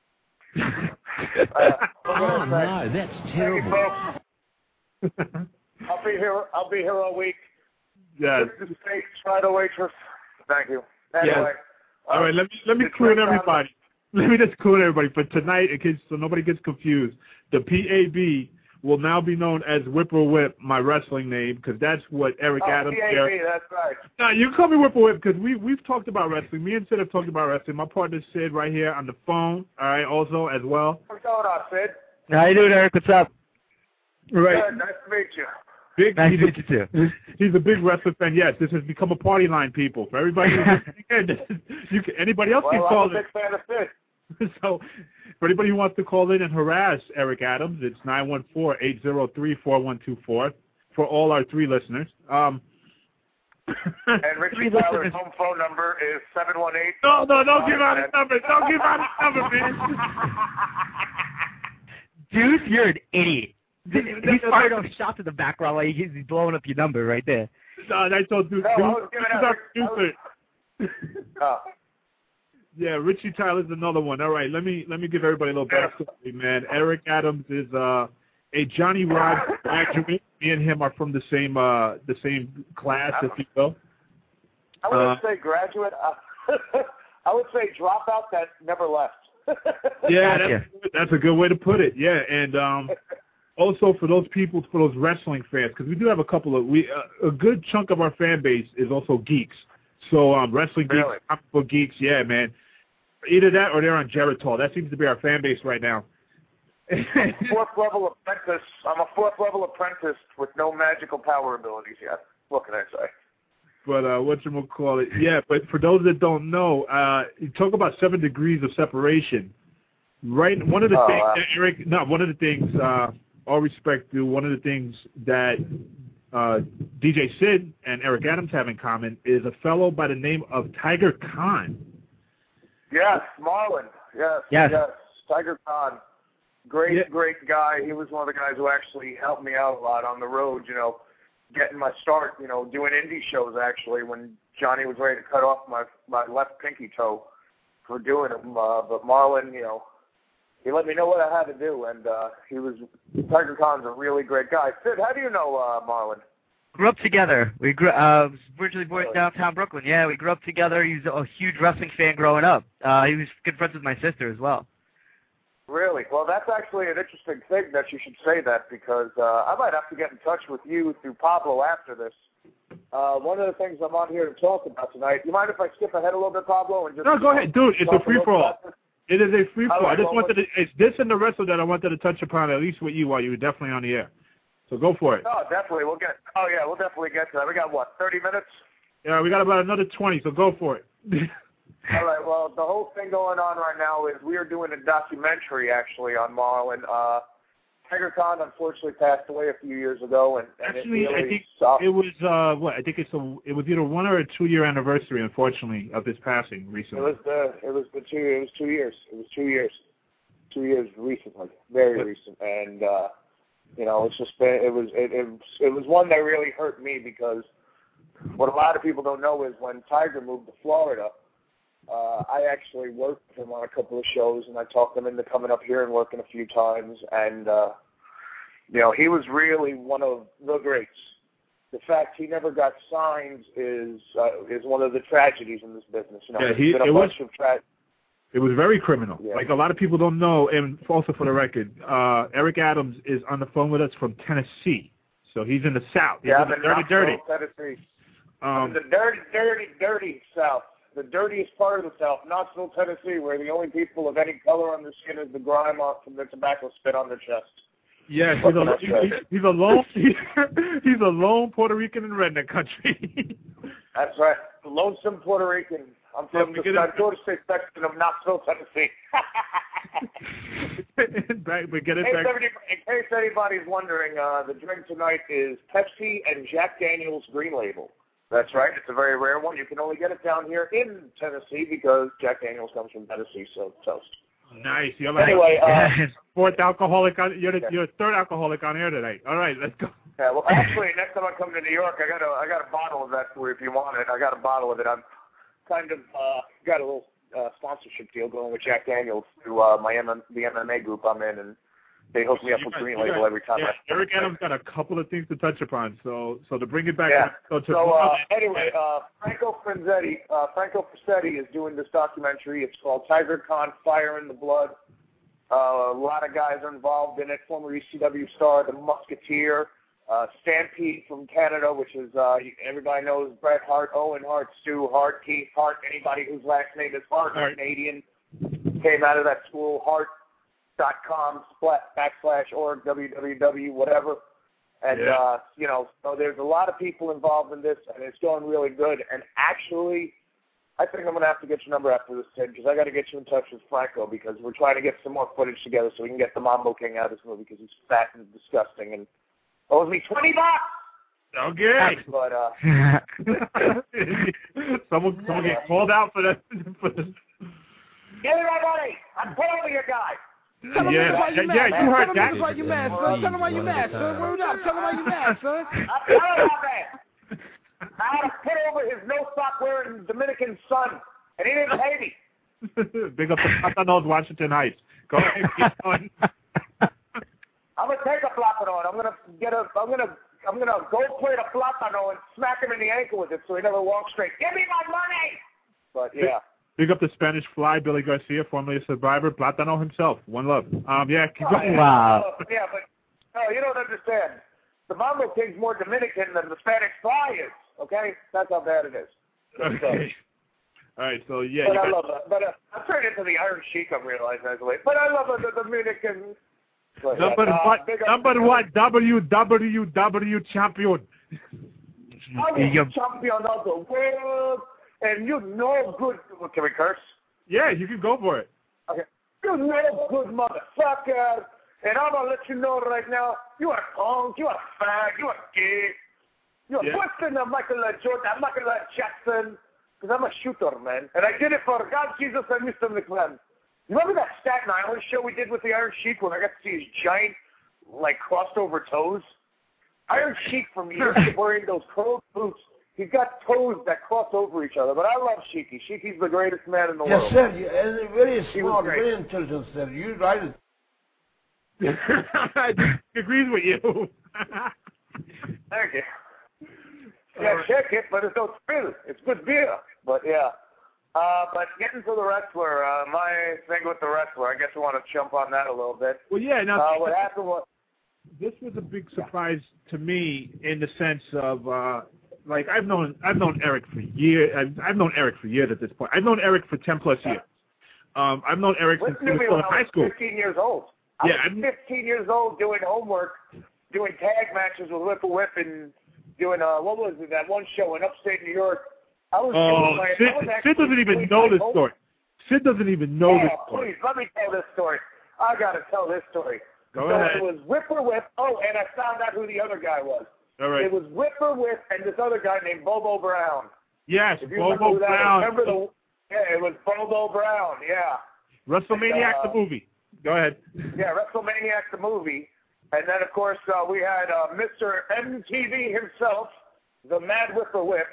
Speaker 10: Uh,
Speaker 7: Oh, no, that's
Speaker 10: Thank you,
Speaker 7: terrible.
Speaker 10: folks. I'll be here. I'll be here all week.
Speaker 4: Yes.
Speaker 10: Good to stay, try the waitress. Thank you. Anyway.
Speaker 4: Yes. All
Speaker 10: um,
Speaker 4: right, let me let me
Speaker 10: it's
Speaker 4: clue in
Speaker 10: great time.
Speaker 4: everybody. Let me just clue in everybody for tonight, in case so nobody gets confused. The P A B will now be known as Whipper Whip, my wrestling name, because that's what Eric
Speaker 10: Oh,
Speaker 4: Adams.
Speaker 10: P A B, that's right.
Speaker 4: No, you can call me Whipper Whip because we we've talked about wrestling. Me and Sid have talked about wrestling. My partner Sid right here on the phone. All right, also as well.
Speaker 10: What's going on, Sid?
Speaker 5: How you doing, Eric? What's up?
Speaker 4: Right.
Speaker 10: Good. Nice to meet you.
Speaker 4: Big,
Speaker 5: Nice
Speaker 4: he's,
Speaker 5: to meet you, too.
Speaker 4: He's a big wrestling fan. Yes, this has become a party line, people. For everybody, you can, anybody else
Speaker 10: Well,
Speaker 4: can
Speaker 10: I'm
Speaker 4: call
Speaker 10: a
Speaker 4: in.
Speaker 10: big fan of Sid.
Speaker 4: So, for anybody who wants to call in and harass Eric Adams, it's nine one four, eight zero three, four one two four for all our three listeners. Um,
Speaker 10: and Richie Tyler's home phone number is seven one eight.
Speaker 4: No, no, don't give out his number. Don't give out his number, man.
Speaker 5: Dude, you're an idiot. He's fired off shots in the background while he's blowing up your number right there.
Speaker 4: No, I told dude,
Speaker 10: No, I
Speaker 4: dude,
Speaker 10: was giving
Speaker 4: this is
Speaker 10: out
Speaker 4: our
Speaker 10: Rick- I
Speaker 4: producer.
Speaker 10: Oh.
Speaker 4: Yeah, Richie Tyler's another one. All right, let me let me give everybody a little backstory, man. Eric Adams is uh, a Johnny Rod graduate. Me and him are from the same uh, the same class, if you will.
Speaker 10: I wouldn't
Speaker 4: Uh,
Speaker 10: say graduate. Uh, I would say dropout that never left.
Speaker 4: Yeah, that's, that's a good way to put it. Yeah, and um, also for those people, for those wrestling fans, because we do have a couple of we uh, a good chunk of our fan base is also geeks. So um, wrestling geeks,
Speaker 10: Really?
Speaker 4: comic book geeks, yeah, man. Either that or they're on Geritol. That seems to be our fan base right now.
Speaker 10: Fourth level apprentice. I'm a fourth level apprentice with no magical power abilities yet. What can I say?
Speaker 4: But uh, whatchamacallit, yeah, but for those that don't know, uh, you talk about seven degrees of separation. Right, one of the
Speaker 10: Oh,
Speaker 4: things,
Speaker 10: wow.
Speaker 4: that Eric, no, one of the things, uh, all respect to, one of the things that uh, D J Sid and Eric Adams have in common is a fellow by the name of Tiger Khan.
Speaker 10: Yes, Marlon. Yes,
Speaker 5: Yes.
Speaker 10: yes. Tiger Khan. Great,
Speaker 4: Yeah.
Speaker 10: great guy. He was one of the guys who actually helped me out a lot on the road, you know, getting my start, you know, doing indie shows, actually, when Johnny was ready to cut off my my left pinky toe for doing them. Uh, but Marlon, you know, he let me know what I had to do, and uh, he was, Tiger Khan's a really great guy. Sid, how do you know uh, Marlon?
Speaker 5: Grew up together. We grew. Uh, was originally born in
Speaker 10: Really?
Speaker 5: downtown Brooklyn. Yeah, we grew up together. He was a huge wrestling fan growing up. Uh, he was good friends with my sister as well.
Speaker 10: Really? Well, that's actually an interesting thing that you should say that, because uh, I might have to get in touch with you through Pablo after this. Uh, one of the things I'm on here to talk about tonight, you mind if I skip ahead a little bit, Pablo? And just
Speaker 4: No, go ahead, dude. It's a
Speaker 10: talk
Speaker 4: free
Speaker 10: little
Speaker 4: for all.
Speaker 10: about this?
Speaker 4: It is a free for all. I
Speaker 10: All right,
Speaker 4: just
Speaker 10: well,
Speaker 4: wanted to. It's this and the wrestler that I wanted to touch upon at least with you while you were definitely on the air. So go for it.
Speaker 10: Oh, definitely. We'll get. Oh, yeah, we'll definitely get to that. We got what, thirty minutes?
Speaker 4: Yeah, we got about another twenty, so go for it.
Speaker 10: All right. Well, the whole thing going on right now is we are doing a documentary actually on Marlon. Uh, Tiger Khan unfortunately passed away a few years ago, and, and
Speaker 4: Actually,
Speaker 10: it really
Speaker 4: I think
Speaker 10: sucked.
Speaker 4: it was uh, what? I think it's a. It was either one or a two-year anniversary, unfortunately, of his passing
Speaker 10: It
Speaker 4: recently.
Speaker 10: was the. It was the two. It was two years. It was two years. Two years recently, very
Speaker 4: But-
Speaker 10: recent, and uh, you know, it's just been. It was. It, it was. It was one that really hurt me, because what a lot of people don't know is when Tiger moved to Florida, uh, I actually worked with him on a couple of shows, and I talked him into coming up here and working a few times, and uh, you know, he was really one of the greats. The fact he never got signed is uh, is one of the tragedies in this business. You know,
Speaker 4: Yeah,
Speaker 10: there's
Speaker 4: he-
Speaker 10: been a
Speaker 4: it was-
Speaker 10: bunch of tra-
Speaker 4: It was very criminal.
Speaker 10: Yeah.
Speaker 4: Like a lot of people don't know, and also for the record, uh, Eric Adams is on the phone with us from Tennessee, so he's in the South. He's
Speaker 10: Yeah,
Speaker 4: in the
Speaker 10: I'm in
Speaker 4: dirty, dirty.
Speaker 10: Knoxville, Tennessee.
Speaker 4: Um,
Speaker 10: the dirty, dirty, dirty South. The dirtiest part of the South, Knoxville, Tennessee, where the only people of any color on their skin is the grime off from the tobacco spit on their chest.
Speaker 4: yes, he's
Speaker 10: What
Speaker 4: a,
Speaker 10: can I
Speaker 4: he's,
Speaker 10: say?
Speaker 4: he's a lone he's a lone Puerto Rican in redneck country.
Speaker 10: That's right. The lonesome Puerto Rican. I'm
Speaker 4: Yeah,
Speaker 10: from
Speaker 4: we
Speaker 10: the
Speaker 4: get it.
Speaker 10: South State section of Knoxville, Tennessee.
Speaker 4: Back, we get
Speaker 10: in,
Speaker 4: it
Speaker 10: case
Speaker 4: back.
Speaker 10: everybody, in case anybody's wondering, uh, the drink tonight is Pepsi and Jack Daniel's Green Label. That's right. It's a very rare one. You can only get it down here in Tennessee because Jack Daniel's comes from Tennessee, so toast.
Speaker 4: Nice. You're like
Speaker 10: Anyway, uh,
Speaker 4: fourth alcoholic on. You're the, you're the third alcoholic on air tonight. All right, let's go.
Speaker 10: Yeah, well, actually, next time I come to New York, I got a I got a bottle of that for you if you want it. I got a bottle of it. I'm kind of uh, got a little uh, sponsorship deal going with Jack Daniels through uh, my M M, the M M A group I'm in, and they hook me up
Speaker 4: You
Speaker 10: with
Speaker 4: guys-
Speaker 10: Green
Speaker 4: you
Speaker 10: Label
Speaker 4: guys-
Speaker 10: every time.
Speaker 4: yeah,
Speaker 10: I
Speaker 4: Eric Adams got a couple of things to touch upon. So, so to bring it back.
Speaker 10: Yeah.
Speaker 4: So, to,
Speaker 10: So uh, anyway, uh, Franco Franzetti, uh, Franco Frasetti is doing this documentary. It's called Tiger Khan: Fire in the Blood. Uh, a lot of guys are involved in it. Former E C W star, the Musketeer, uh, Stampede from Canada, which is uh, everybody knows Bret Hart, Owen Hart, Stu Hart, Keith Hart. Anybody whose last name is Hart,
Speaker 4: Hart.
Speaker 10: Canadian, came out of that school. Hart dot com splat backslash org www whatever. And,
Speaker 4: Yeah.
Speaker 10: uh, you know, so there's a lot of people involved in this, and it's going really good. And actually, I think I'm going to have to get your number after this, Ted, because I got to get you in touch with Franco, because we're trying to get some more footage together so we can get the Mambo King out of this movie, because he's fat and disgusting and owes me twenty bucks.
Speaker 4: Okay.
Speaker 10: But, uh,
Speaker 4: someone, someone get called out for that. For this.
Speaker 10: get it right, buddy. I'm pulling your guy.
Speaker 11: Tell him
Speaker 4: Yeah,
Speaker 11: that's why you
Speaker 4: yeah,
Speaker 11: mad,
Speaker 4: yeah,
Speaker 11: son.
Speaker 4: you heard
Speaker 11: Tell him
Speaker 4: that.
Speaker 11: that's why you mad, son. Tell him why you mad, son. Word up. Tell him why you mad, son.
Speaker 10: I'm telling you, man. I had to put over his no-sock-wearing Dominican son, and he didn't pay me.
Speaker 4: Big up the Platanos, Washington Heights. Go ahead, keep going.
Speaker 10: I'm gonna take a plátano. I'm gonna get a. I'm gonna. I'm gonna go plate a plátano and smack him in the ankle with it, so he never walks straight. Give me my money. But yeah.
Speaker 4: Big up the Spanish Fly, Billy Garcia, formerly a survivor, Plátano himself. One love. Um, yeah. Keep
Speaker 10: Oh,
Speaker 4: going.
Speaker 10: yeah,
Speaker 5: Wow.
Speaker 10: Yeah, but no, you don't understand. The Mambo King's more Dominican than the Spanish Fly is. Okay, that's how bad it is.
Speaker 4: Okay. All right. So yeah.
Speaker 10: But
Speaker 4: you
Speaker 10: I
Speaker 4: got-
Speaker 10: love that. But uh, I'm turning into the Iron Sheik. I'm realizing as late. But I love uh, the Dominican. But, yeah,
Speaker 4: Number
Speaker 10: uh,
Speaker 4: what?
Speaker 10: big up-
Speaker 4: Number what? W W W champion.
Speaker 10: I'm the champion of the world, and you know good. Can we curse?
Speaker 4: Yeah, you can go for it.
Speaker 10: Okay. You know good motherfucker, and I'm gonna let you know right now. You are punk. You are fag. You are gay. You are
Speaker 4: Yeah.
Speaker 10: twisting the Michael uh, Jordan, Michael uh, Jackson. Because I'm a shooter, man, and I did it for God, Jesus, and Mister McMahon. You remember that Staten Island show we did with the Iron Sheik when I got to see his giant, like, crossed over toes? Iron Sheik from years of wearing those curled boots. He's got toes that cross over each other. But I love Sheiky. Sheiky's the greatest man in the
Speaker 11: Yes,
Speaker 10: world.
Speaker 11: sir. You, and very
Speaker 10: He was
Speaker 11: smart,
Speaker 10: great.
Speaker 11: very intelligent, sir. You right it.
Speaker 4: I agrees with you.
Speaker 10: Thank you. Yeah, check it, but it's no thrill. It's good beer. But, yeah. Uh, but getting to the wrestler, uh, my thing with the wrestler, I guess I want to jump on that a little bit.
Speaker 4: Well, yeah. Now,
Speaker 10: Uh, what happened was...
Speaker 4: this was a big surprise to me in the sense of uh, like I've known I've known Eric for years. I've, I've known Eric for years at this point. I've known Eric for ten plus years. Um, I've known Eric since
Speaker 10: Listen
Speaker 4: he
Speaker 10: to
Speaker 4: was
Speaker 10: me
Speaker 4: still
Speaker 10: when
Speaker 4: in
Speaker 10: I
Speaker 4: high
Speaker 10: was
Speaker 4: school.
Speaker 10: fifteen years old. I
Speaker 4: Yeah,
Speaker 10: was
Speaker 4: I'm-
Speaker 10: fifteen years old doing homework, doing tag matches with Whip a Whip, and doing uh, what was it? That one show in upstate New York. I was
Speaker 4: Oh,
Speaker 10: doing my,
Speaker 4: Sid,
Speaker 10: I was
Speaker 4: Sid
Speaker 10: actually
Speaker 4: doesn't even
Speaker 10: doing
Speaker 4: know
Speaker 10: my
Speaker 4: this
Speaker 10: homework.
Speaker 4: story. Sid doesn't even know
Speaker 10: Yeah,
Speaker 4: this story.
Speaker 10: please let me tell this story. I got to tell this story.
Speaker 4: Go
Speaker 10: so
Speaker 4: ahead.
Speaker 10: it was Whip a Whip. Oh, and I found out who the other guy was.
Speaker 4: All right.
Speaker 10: It was Whip a Whip and this other guy named Bobo Brown.
Speaker 4: Yes,
Speaker 10: If you remember
Speaker 4: Bobo
Speaker 10: who that is,
Speaker 4: Brown.
Speaker 10: Remember the? Yeah, it was Bobo Brown. Yeah.
Speaker 4: WrestleManiac
Speaker 10: Uh,
Speaker 4: the movie. Go ahead.
Speaker 10: Yeah, WrestleManiac the movie. And then, of course, uh, we had uh, Mister M T V himself, the Mad Whipper Whip,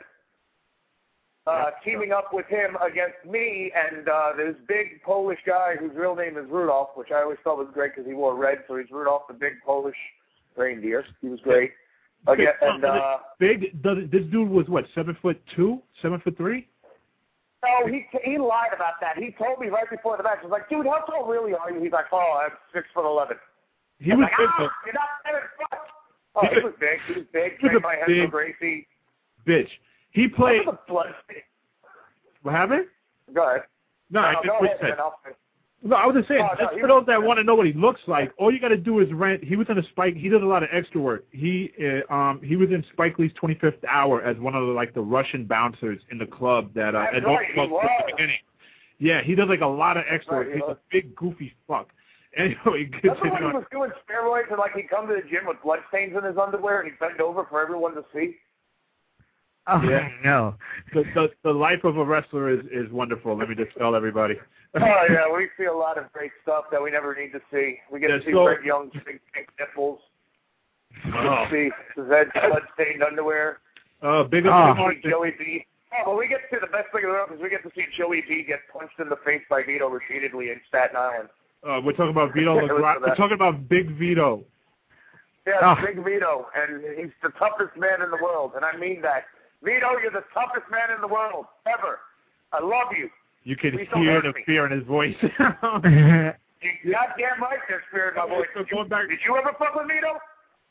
Speaker 10: uh, teaming up with him against me and uh, this big Polish guy whose real name is Rudolph, which I always thought was great because he wore red, so he's Rudolph, the big Polish reindeer. He was great. Again, and uh,
Speaker 4: Big. Does, this dude was what? Seven foot two? Seven foot three?
Speaker 10: no, he he lied about that. He told me right before the match. I was like, dude, how tall really are you? He's like, oh, I'm six foot eleven.
Speaker 4: He
Speaker 10: I
Speaker 4: was
Speaker 10: like,
Speaker 4: big.
Speaker 10: ah,
Speaker 4: though.
Speaker 10: you're not seven foot. Oh,
Speaker 4: He
Speaker 10: he
Speaker 4: was-
Speaker 10: was big. He was big.
Speaker 4: he was
Speaker 10: Trained
Speaker 4: a
Speaker 10: by Hensel
Speaker 4: big-
Speaker 10: Gracie.
Speaker 4: Bitch. He played.
Speaker 10: Look at the blood.
Speaker 4: What happened?
Speaker 10: Go ahead.
Speaker 4: No, I
Speaker 10: no,
Speaker 4: just
Speaker 10: go
Speaker 4: what
Speaker 10: ahead,
Speaker 4: you said.
Speaker 10: man. I'll finish.
Speaker 4: No, I was just saying,
Speaker 10: Oh, no,
Speaker 4: just
Speaker 10: he
Speaker 4: for
Speaker 10: was-
Speaker 4: those that want to know what he looks like, all you got to do is rent. He was in a Spike. He did a lot of extra work. He uh, um he was in Spike Lee's twenty-fifth Hour as one of the like the Russian bouncers in the club that uh,
Speaker 10: That's
Speaker 4: at
Speaker 10: right, he
Speaker 4: at
Speaker 10: was.
Speaker 4: the beginning. Yeah, he does like a lot of extra
Speaker 10: Right,
Speaker 4: work.
Speaker 10: he
Speaker 4: He's
Speaker 10: was.
Speaker 4: a big goofy fuck. Anyway,
Speaker 10: Remember when he
Speaker 4: continue on.
Speaker 10: was doing steroids and like he'd come to the gym with blood stains in his underwear and he'd bend over for everyone to see?
Speaker 5: Oh,
Speaker 4: Yeah.
Speaker 5: no.
Speaker 4: the, the the life of a wrestler is is wonderful. Let me just tell everybody.
Speaker 10: Oh, yeah, we see a lot of great stuff that we never need to see. We get
Speaker 4: Yeah,
Speaker 10: to see
Speaker 4: so-
Speaker 10: Red Young's big pink nipples. We
Speaker 4: Oh.
Speaker 10: get to see Zed's blood-stained underwear.
Speaker 4: Uh, big
Speaker 5: Oh.
Speaker 4: up
Speaker 10: We
Speaker 4: to
Speaker 10: get to see Joey B. Oh, but we get to see the best thing in the world is we get to see Joey B get punched in the face by Vito repeatedly in Staten Island.
Speaker 4: Uh, we're talking about Vito.
Speaker 10: Listen to
Speaker 4: Lagra- we're
Speaker 10: that.
Speaker 4: talking about Big Vito.
Speaker 10: Yeah,
Speaker 5: Oh.
Speaker 10: Big Vito, and he's the toughest man in the world, and I mean that. Vito, you're the toughest man in the world, ever. I love you.
Speaker 4: You can
Speaker 10: Please don't
Speaker 4: hear
Speaker 10: hurt
Speaker 4: the
Speaker 10: me.
Speaker 4: fear in his voice.
Speaker 10: You goddamn right there's fear in my voice.
Speaker 4: So going back-
Speaker 10: Did you ever fuck with Vito?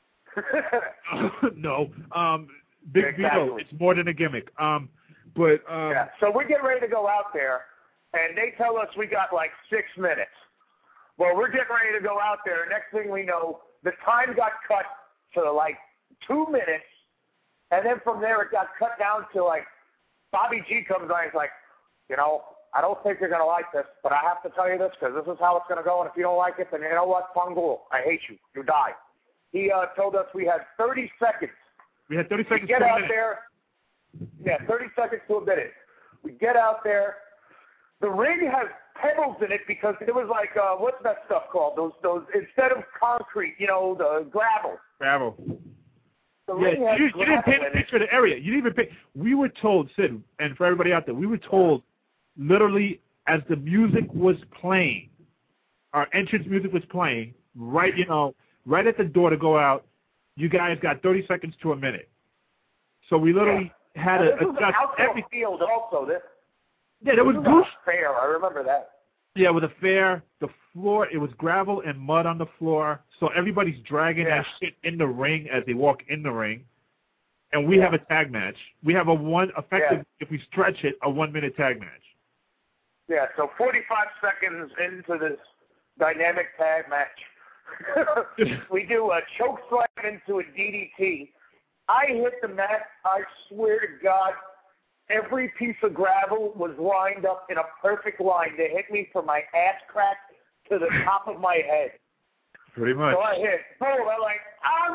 Speaker 4: no, um, Big Vito.
Speaker 10: Exactly.
Speaker 4: It's more than a gimmick. Um, but um,
Speaker 10: Yeah, so we get ready to go out there, and they tell us we got like six minutes. Well, we're getting ready to go out there, and next thing we know, the time got cut to like two minutes, and then from there it got cut down to like Bobby G comes on, he's like, you know, I don't think you're going to like this, but I have to tell you this because this is how it's going to go, and if you don't like it, then you know what, Pangul, I hate you. You die. He uh, told us we had thirty seconds.
Speaker 4: we had thirty
Speaker 10: We
Speaker 4: seconds.
Speaker 10: get
Speaker 4: to a
Speaker 10: out
Speaker 4: minute.
Speaker 10: there. Yeah, thirty seconds to a minute. We get out there. The ring has pebbles in it because it was like, uh, what's that stuff called? Those, those instead of concrete, you know, the gravel.
Speaker 4: Gravel.
Speaker 10: The
Speaker 4: Yeah,
Speaker 10: ring had
Speaker 4: you, you didn't paint
Speaker 10: gravel
Speaker 4: a
Speaker 10: in it.
Speaker 4: picture of the area. You didn't even paint. We were told, Sid, and for everybody out there, we were told literally as the music was playing, our entrance music was playing, right, you know, right at the door to go out, you guys got thirty seconds to a minute. So we literally yeah. had
Speaker 10: and
Speaker 4: a
Speaker 10: this was
Speaker 4: adjust
Speaker 10: an outdoor
Speaker 4: every
Speaker 10: field also. This,
Speaker 4: yeah, there
Speaker 10: this
Speaker 4: was
Speaker 10: was
Speaker 4: goose.
Speaker 10: fair. I remember that.
Speaker 4: Yeah, with a fair, the floor, it was gravel and mud on the floor, so everybody's dragging
Speaker 10: yeah.
Speaker 4: that shit in the ring as they walk in the ring. And we
Speaker 10: yeah.
Speaker 4: have a tag match. We have a one, effective,
Speaker 10: yeah.
Speaker 4: if we stretch it, a one-minute tag match.
Speaker 10: Yeah, so forty-five seconds into this dynamic tag match, we do a choke slam into a D D T. I hit the mat. I swear to God, every piece of gravel was lined up in a perfect line to hit me from my ass crack to the top of my head.
Speaker 4: Pretty much.
Speaker 10: So I hit, boom, I'm like, oh,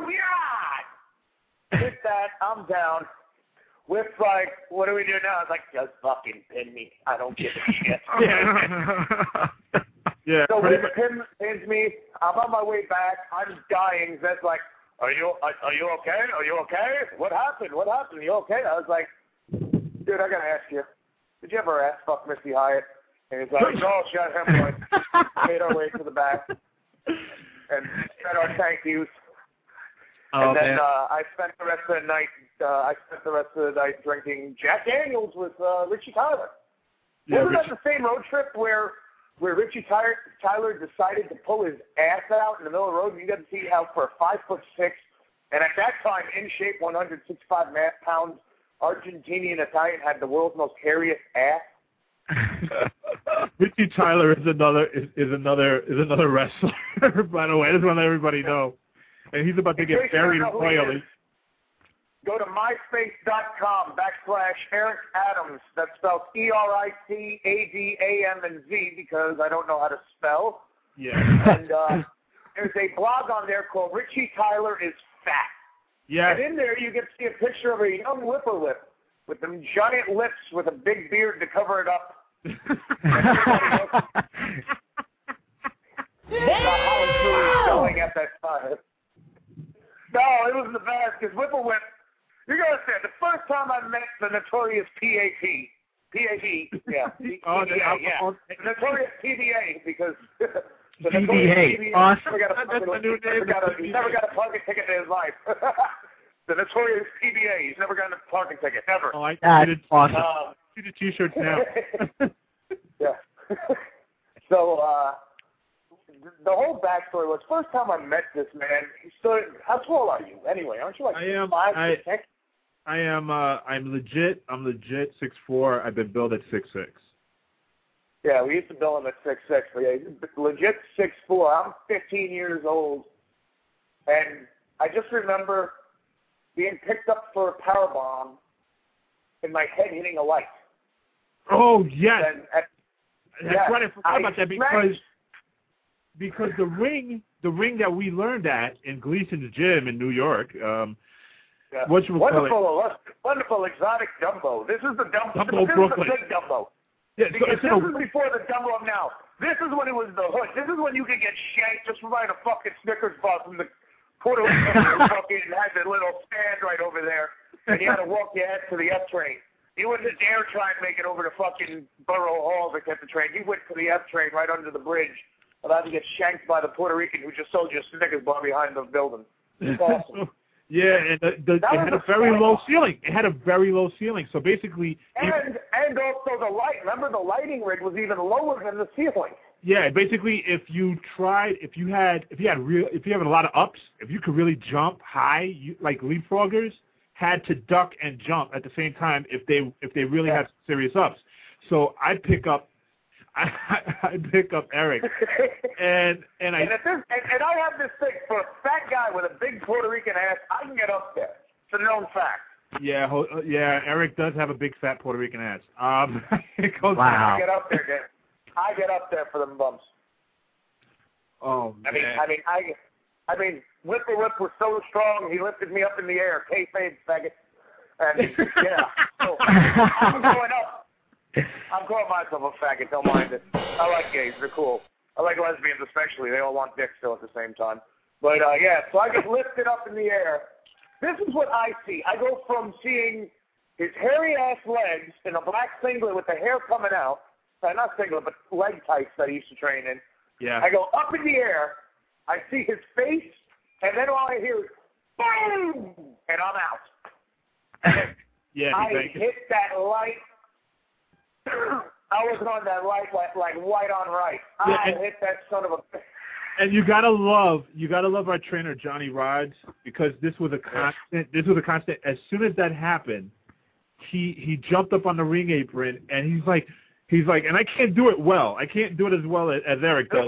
Speaker 10: God! Hit that, I'm down. Whip's like, what do we do now? I was like, just fucking pin me. I don't give a shit.
Speaker 4: yeah. yeah.
Speaker 10: So
Speaker 4: Whip
Speaker 10: pin, pins me. I'm on my way back. I'm dying. Zed's like, are you, are, are you okay? Are you okay? What happened? What happened? Are you okay? I was like, dude, I gotta ask you, did you ever ass fuck Missy Hyatt? And he's like, no, shut him, boy. Made our way to the back and said our thank yous.
Speaker 4: Oh,
Speaker 10: and then
Speaker 4: man.
Speaker 10: uh, I spent the rest of the night. Uh, I spent the rest of the night drinking Jack Daniels with uh, Richie Tyler.
Speaker 4: Yeah,
Speaker 10: Wasn't
Speaker 4: Richie.
Speaker 10: that the same road trip where where Richie Tyler, Tyler decided to pull his ass out in the middle of the road? And you got to see how for a five foot six and at that time in shape, one hundred sixty-five pounds, Argentinian Italian had the world's most hairiest ass.
Speaker 4: Richie Tyler is another is, is another is another wrestler. By the way, I just want to let everybody know. And he's about to get buried royally.
Speaker 10: Go to myspace.com backslash Eric Adams. That's spelled E R I C A D A M and Z because I don't know how to spell.
Speaker 4: Yeah.
Speaker 10: And uh, there's a blog on there called Richie Tyler is Fat.
Speaker 4: Yeah.
Speaker 10: And in there you get to see a picture of a young whipper-lip with them giant lips with a big beard to cover it up. That's not how it was going at that time. No, it was the best because Whipper-Whip, you gotta say, the first time I met the notorious P A P, P A P, yeah, P-
Speaker 4: oh,
Speaker 10: P B A, yeah, the notorious P B A because the
Speaker 5: P B A,
Speaker 10: notorious P B A
Speaker 5: awesome.
Speaker 10: never got a
Speaker 4: That's the new
Speaker 10: never
Speaker 4: name.
Speaker 10: got a, he never got a parking ticket in his life. The notorious P B A, he's never gotten a parking ticket, ever.
Speaker 4: Oh, I
Speaker 5: That's
Speaker 4: did
Speaker 5: awesome.
Speaker 10: Um,
Speaker 4: see the T-shirts now.
Speaker 10: yeah. So, uh, the whole backstory was first time I met this man. He stood. How tall are you anyway? Aren't you like
Speaker 4: I am.
Speaker 10: five
Speaker 4: I,
Speaker 10: six?
Speaker 4: I am. Uh, I'm legit. I'm legit six four. I've been billed at six six.
Speaker 10: Yeah, we used to bill him at six six. But yeah, he's legit six four. I'm fifteen years old, and I just remember being picked up for a power bomb and my head hitting a light.
Speaker 4: Oh yes.
Speaker 10: And at,
Speaker 4: That's
Speaker 10: yeah,
Speaker 4: right. I forgot
Speaker 10: I
Speaker 4: about that because because the ring the ring that we learned at in Gleason's gym in New York. Um,
Speaker 10: yeah.
Speaker 4: What you would call
Speaker 10: wonderful,
Speaker 4: it?
Speaker 10: wonderful exotic Dumbo. This is the Dumbo.
Speaker 4: Dumbo
Speaker 10: this
Speaker 4: Brooklyn.
Speaker 10: is the big Dumbo.
Speaker 4: Yeah, so
Speaker 10: Because
Speaker 4: it's
Speaker 10: this
Speaker 4: a,
Speaker 10: is before the Dumbo of now. This is when it was the hood. This is when you could get shanked just for buying a fucking Snickers bar from the Puerto Rican who fucking had the little stand right over there, and you had to walk your ass to the F train. You wouldn't dare try and make it over to fucking Borough Hall to get the train. You went to the F train right under the bridge, allowed to get shanked by the Puerto Rican who just sold you a Snickers bar behind the building. It's awesome.
Speaker 4: Yeah, and the, the, it had a very low ceiling. It had a very low ceiling. So basically,
Speaker 10: and and also the light. Remember, the lighting rig was even lower than the ceiling.
Speaker 4: Yeah, basically, if you tried, if you had, if you had real, if you have a lot of ups, if you could really jump high, you, like leapfroggers had to duck and jump at the same time if they if they really had serious ups. So I'd pick up, I I'd pick up Eric, and and I
Speaker 10: and, if this, and and I have this thing for a fat guy with a big Puerto Rican ass. I can get up there. It's a known fact.
Speaker 4: Yeah, ho, yeah. Eric does have a big fat Puerto Rican ass. Um, it goes
Speaker 5: Wow.
Speaker 10: I get up there, dude. I get up there for them bumps.
Speaker 4: Oh man.
Speaker 10: I mean, I mean, I, I mean, Whipper Whip was so strong, he lifted me up in the air. Kayfabe, faggot. And yeah, so I'm going up. I'm calling myself a faggot. Don't mind it. I like gays. They're cool. I like lesbians especially. They all want dick still at the same time. But uh, yeah, so I get lifted up in the air, this is what I see. I go from seeing his hairy ass legs in a black singlet with the hair coming out, uh, not singlet, but leg tights that he used to train in.
Speaker 4: Yeah.
Speaker 10: I go up in the air, I see his face, and then all I hear is boom, and I'm out.
Speaker 4: Yeah,
Speaker 10: I
Speaker 4: exactly.
Speaker 10: hit that light. I was on that light like, like white on right.
Speaker 4: Yeah,
Speaker 10: I
Speaker 4: and,
Speaker 10: hit that son of a.
Speaker 4: And you gotta love, you gotta love our trainer Johnny Rods, because this was a constant. This was a constant. As soon as that happened, he he jumped up on the ring apron and he's like, he's like, and I can't do it well. I can't do it as well as, as Eric does.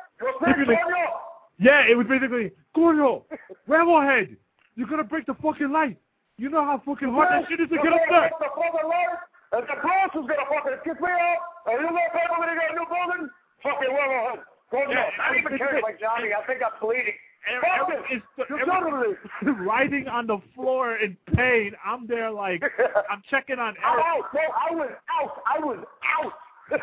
Speaker 4: Yeah, it was basically, Gordo, Rattlehead, you're gonna break the fucking light. You know how fucking hard that shit is to get up there.
Speaker 10: And the boss is gonna fucking kick me out, and you gonna pay me to get a new building? Fucking Rattlehead. Gordo,
Speaker 4: Yeah,
Speaker 10: not even caring like Johnny. I think I'm bleeding.
Speaker 4: Everyone is writhing on the floor in pain. I'm there like, I'm checking on
Speaker 10: I'm
Speaker 4: Eric.
Speaker 10: out. No, I was out. I was out.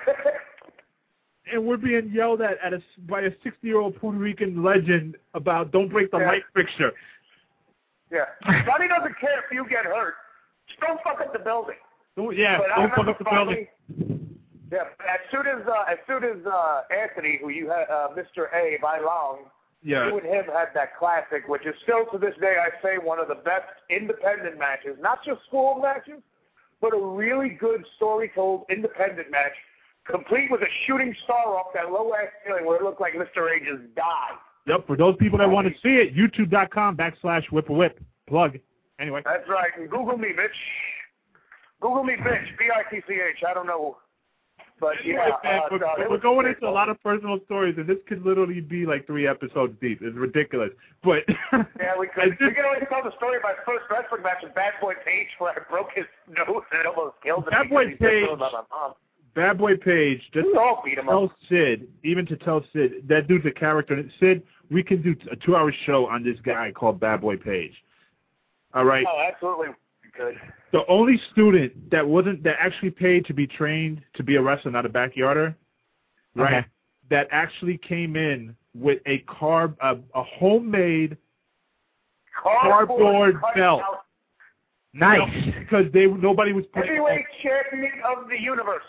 Speaker 4: And we're being yelled at, at a, by a sixty-year-old Puerto Rican legend about don't break the
Speaker 10: Yeah.
Speaker 4: light fixture.
Speaker 10: Yeah. Johnny doesn't care if you get hurt. Just don't fuck up the building.
Speaker 4: Don't, yeah,
Speaker 10: But I
Speaker 4: don't fuck
Speaker 10: remember
Speaker 4: up the building.
Speaker 10: finally- Yeah, but as soon as uh, as soon as uh, Anthony, who you had, uh, Mister A by Long,
Speaker 4: Yeah.
Speaker 10: you and him had that classic, which is still to this day, I say, one of the best independent matches. Not just school matches, but a really good story-told independent match, complete with a shooting star off that low-ass ceiling where it looked like Mister A just died.
Speaker 4: Yep, for those people that want to see it, youtube.com backslash whip a whip. Plug. Anyway.
Speaker 10: That's right. And Google me, bitch. Google me, bitch. B I T C H. I don't know. But,
Speaker 4: Anyway,
Speaker 10: yeah.
Speaker 4: man,
Speaker 10: uh,
Speaker 4: we're,
Speaker 10: no, it
Speaker 4: we're
Speaker 10: was
Speaker 4: going
Speaker 10: great.
Speaker 4: into a lot of personal stories, and this could literally be like three episodes deep. It's ridiculous. But
Speaker 10: Yeah, we could. We could always tell the story of my first wrestling match with Bad Boy Page where I broke his nose and almost killed him.
Speaker 4: Bad Boy
Speaker 10: because he said
Speaker 4: Page-
Speaker 10: something about my mom.
Speaker 4: Bad Boy Page, just
Speaker 10: We all beat him
Speaker 4: tell
Speaker 10: up.
Speaker 4: Sid, even to tell Sid, that dude's a character. And Sid, we can do a two-hour show on this guy called Bad Boy Page. All right?
Speaker 10: Oh, absolutely good.
Speaker 4: The only student that wasn't, that actually paid to be trained to be a wrestler, not a backyarder, right,
Speaker 5: Okay.
Speaker 4: that actually came in with a carb, a, a homemade cardboard
Speaker 10: cut
Speaker 4: belt.
Speaker 10: out.
Speaker 5: Nice.
Speaker 4: Because they nobody was putting
Speaker 10: Heavyweight champion of the universe.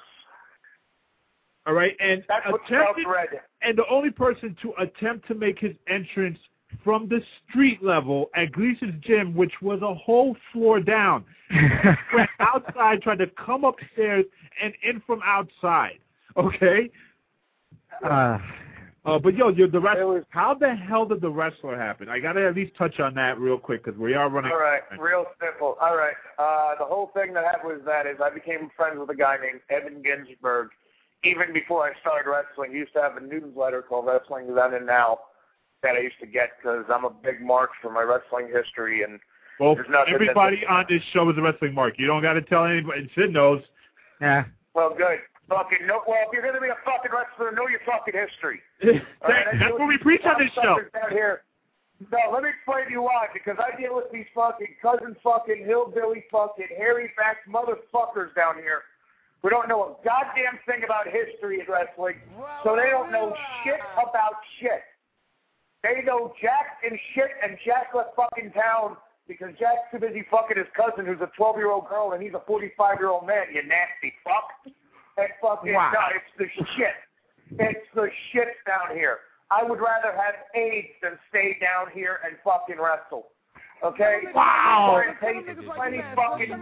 Speaker 4: all right, and
Speaker 10: That's what
Speaker 4: attempted,
Speaker 10: Scout read.
Speaker 4: and the only person to attempt to make his entrance from the street level at Gleason's gym, which was a whole floor down, went outside, tried to come upstairs and in from outside. Okay.
Speaker 5: Uh,
Speaker 4: Uh, but yo, yo, the wrestler. How the hell did the wrestler happen? I gotta at least touch on that real quick because we are running.
Speaker 10: All right, real simple. All right, uh, the whole thing that happened was that is I became friends with a guy named Evan Ginsberg. Even before I started wrestling, he used to have a newsletter called Wrestling Then and Now that I used to get because I'm a big mark for my wrestling history. And
Speaker 4: Well,
Speaker 10: there's nothing
Speaker 4: everybody
Speaker 10: that,
Speaker 4: on this show is a wrestling mark. You don't got to tell anybody. Sid knows.
Speaker 5: yeah.
Speaker 10: Well, good. Fucking no. Well, if you're gonna be a fucking wrestler, know your fucking history. All right, I
Speaker 4: That's
Speaker 10: deal
Speaker 4: what we
Speaker 10: with
Speaker 4: preach
Speaker 10: these
Speaker 4: on this show.
Speaker 10: suckers Down here. No, let me explain to you why. Because I deal with these fucking cousin fucking hillbilly fucking hairy back motherfuckers down here who don't know a goddamn thing about history in wrestling, so they don't know shit about shit. They know Jack and shit, and Jack left fucking town because Jack's too busy fucking his cousin who's a twelve-year-old girl and he's a forty-five-year-old man, you nasty fuck. And fucking,
Speaker 5: Wow.
Speaker 10: no, it's the shit. It's the shit down here. I would rather have AIDS than stay down here and fucking wrestle. Okay?
Speaker 5: Wow.
Speaker 10: Pay plenty fucking.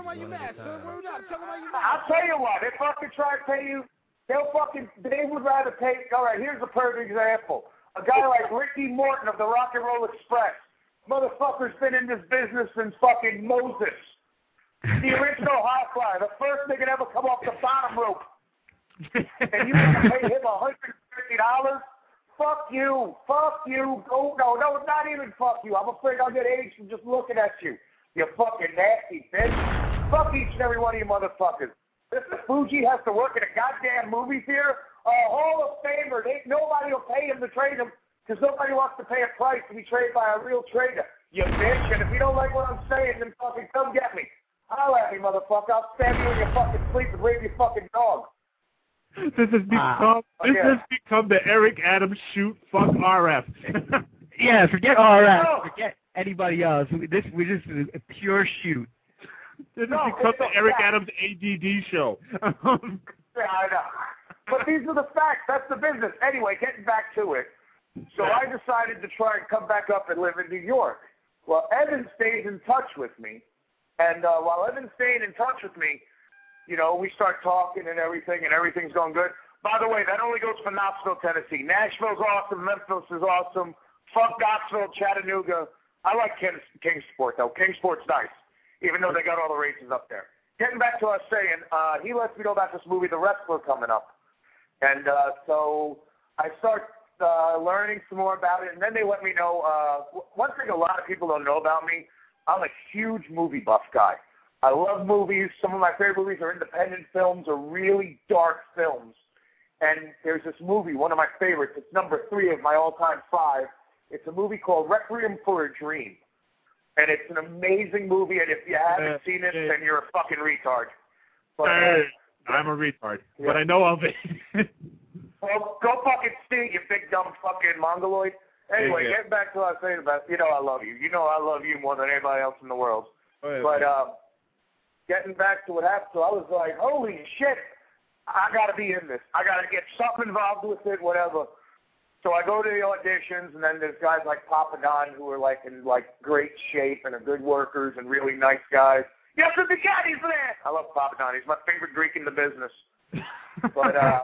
Speaker 10: I'll tell you what. They fucking try to pay you. They'll fucking. They would rather pay. All right. Here's a perfect example. A guy like Ricky Morton of the Rock and Roll Express. Motherfucker's been in this business since fucking Moses. The original high flyer. The first nigga to ever come off the bottom rope. And you want to pay him one hundred fifty dollars? Fuck you. Fuck you. Go, no, no, not even fuck you. I'm afraid I'll get AIDS from just looking at you. You fucking nasty bitch. Fuck each and every one of you motherfuckers. Mister Fuji has to work in a goddamn movie theater. A Hall of Famer. They, nobody will pay him to trade him because nobody wants to pay a price to be traded by a real trader. You bitch. And if you don't like what I'm saying, then fucking come get me. Holla at me, motherfucker. I'll stab you in your fucking sleep and rape your fucking dog.
Speaker 4: This has become
Speaker 10: Uh,
Speaker 4: this
Speaker 10: yeah.
Speaker 4: has become the Eric Adams shoot fuck R F.
Speaker 5: Yeah, forget all that.
Speaker 10: No.
Speaker 5: Forget. anybody else. This we just a pure shoot.
Speaker 4: This
Speaker 10: No,
Speaker 4: has become the
Speaker 10: it's-
Speaker 4: Eric
Speaker 10: yeah.
Speaker 4: Adams A D D show.
Speaker 10: Yeah, I know. But these are the facts. That's the business. Anyway, getting back to it. So I decided to try and come back up and live in New York. Well, Evan stayed in touch with me. And uh, while Evan stayed in touch with me, you know, we start talking and everything, and everything's going good. By the way, that only goes for Knoxville, Tennessee. Nashville's awesome. Memphis is awesome. Fuck Knoxville, Chattanooga. I like King, Kingsport, though. Kingsport's nice, even though they got all the races up there. Getting back to what I was saying, uh, he lets me know about this movie, The Wrestler, coming up. And uh, so I start uh, learning some more about it, and then they let me know, uh, one thing a lot of people don't know about me, I'm a huge movie buff guy. I love movies. Some of my favorite movies are independent films or really dark films. And there's this movie, one of my favorites. It's number three of my all-time five. It's a movie called Requiem for a Dream. And it's an amazing movie, and if you haven't
Speaker 4: Uh,
Speaker 10: seen it,
Speaker 4: uh,
Speaker 10: then you're a fucking retard. But,
Speaker 4: Uh, I'm a retard,
Speaker 10: Yeah.
Speaker 4: but I know of it.
Speaker 10: well, go fucking see it, you big dumb fucking mongoloid. Anyway,
Speaker 4: Yeah, yeah.
Speaker 10: getting back to what I was saying about, you know I love you. You know I love you more than anybody else in the world.
Speaker 4: Oh, yeah,
Speaker 10: But
Speaker 4: man.
Speaker 10: uh, getting back to what happened, so I was like, holy shit, I got to be in this. I got to get something involved with it, whatever. So I go to the auditions, and then there's guys like Papa Don who are like in like great shape and are good workers and really nice guys. Yes, the Ducati's there. I love Papa Don. He's my favorite Greek in the business. But uh,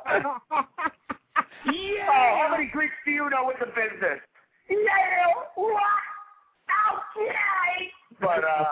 Speaker 10: yeah. Oh, how many Greeks do you know in the business? Yeah. What? Okay. But uh,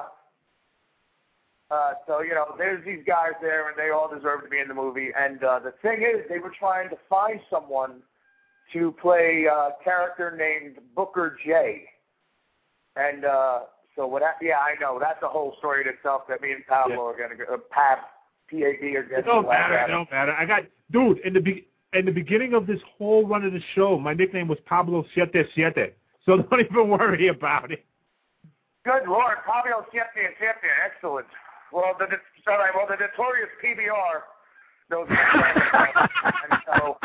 Speaker 10: uh, so you know, there's these guys there, and they all deserve to be in the movie. And uh, the thing is, they were trying to find someone to play a character named Booker J. And uh, so what? I, yeah, I know that's a whole story in itself. That me and Pablo
Speaker 4: Yeah.
Speaker 10: are gonna go. Uh, Pab, P A B, are
Speaker 4: It
Speaker 10: gonna
Speaker 4: don't
Speaker 10: go
Speaker 4: matter.
Speaker 10: at
Speaker 4: It
Speaker 10: it.
Speaker 4: don't matter. I got, dude, in the be- in the beginning of this whole run of the show, my nickname was Pablo Siete Siete. So don't even worry about it.
Speaker 10: Good Lord, Pablo Siete Siete, excellent. Well, the all right, well the notorious P B R knows me. And so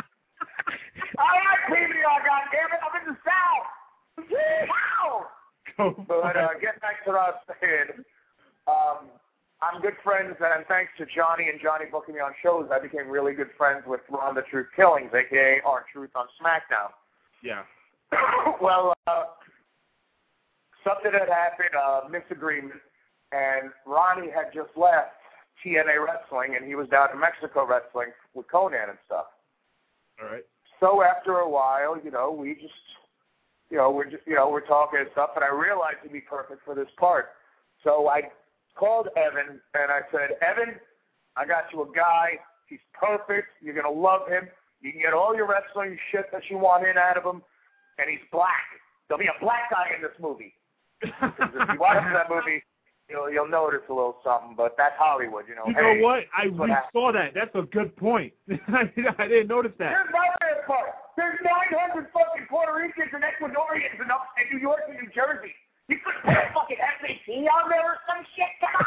Speaker 10: I like P B R, goddammit, I'm in the South. Wow. But uh, getting back to what I was saying, um, I'm good friends, and thanks to Johnny and Johnny booking me on shows, I became really good friends with Ron the Truth Killings, a k a. R-Truth on SmackDown.
Speaker 4: Yeah.
Speaker 10: Well, uh, something had happened, a misagreement, and Ronnie had just left T N A Wrestling, and he was down in Mexico wrestling with Conan and stuff.
Speaker 4: All right.
Speaker 10: So after a while, you know, we just, you know, we're just, you know, we're talking and stuff, and I realized he'd be perfect for this part. So I called Evan, and I said, Evan, I got you a guy. He's perfect. You're going to love him. You can get all your wrestling shit that you want in out of him, and he's black. There'll be a black guy in this movie. If you watch that movie, you'll, you'll notice a little something, but that's Hollywood, you know.
Speaker 4: You
Speaker 10: hey,
Speaker 4: know what? I
Speaker 10: what
Speaker 4: we
Speaker 10: happened.
Speaker 4: saw that. That's a good point. I didn't notice that.
Speaker 10: Here's my bad part. There's nine hundred fucking Puerto Ricans and Ecuadorians in, up, in New York and New Jersey. You could put a fucking S A T on there or some shit. Come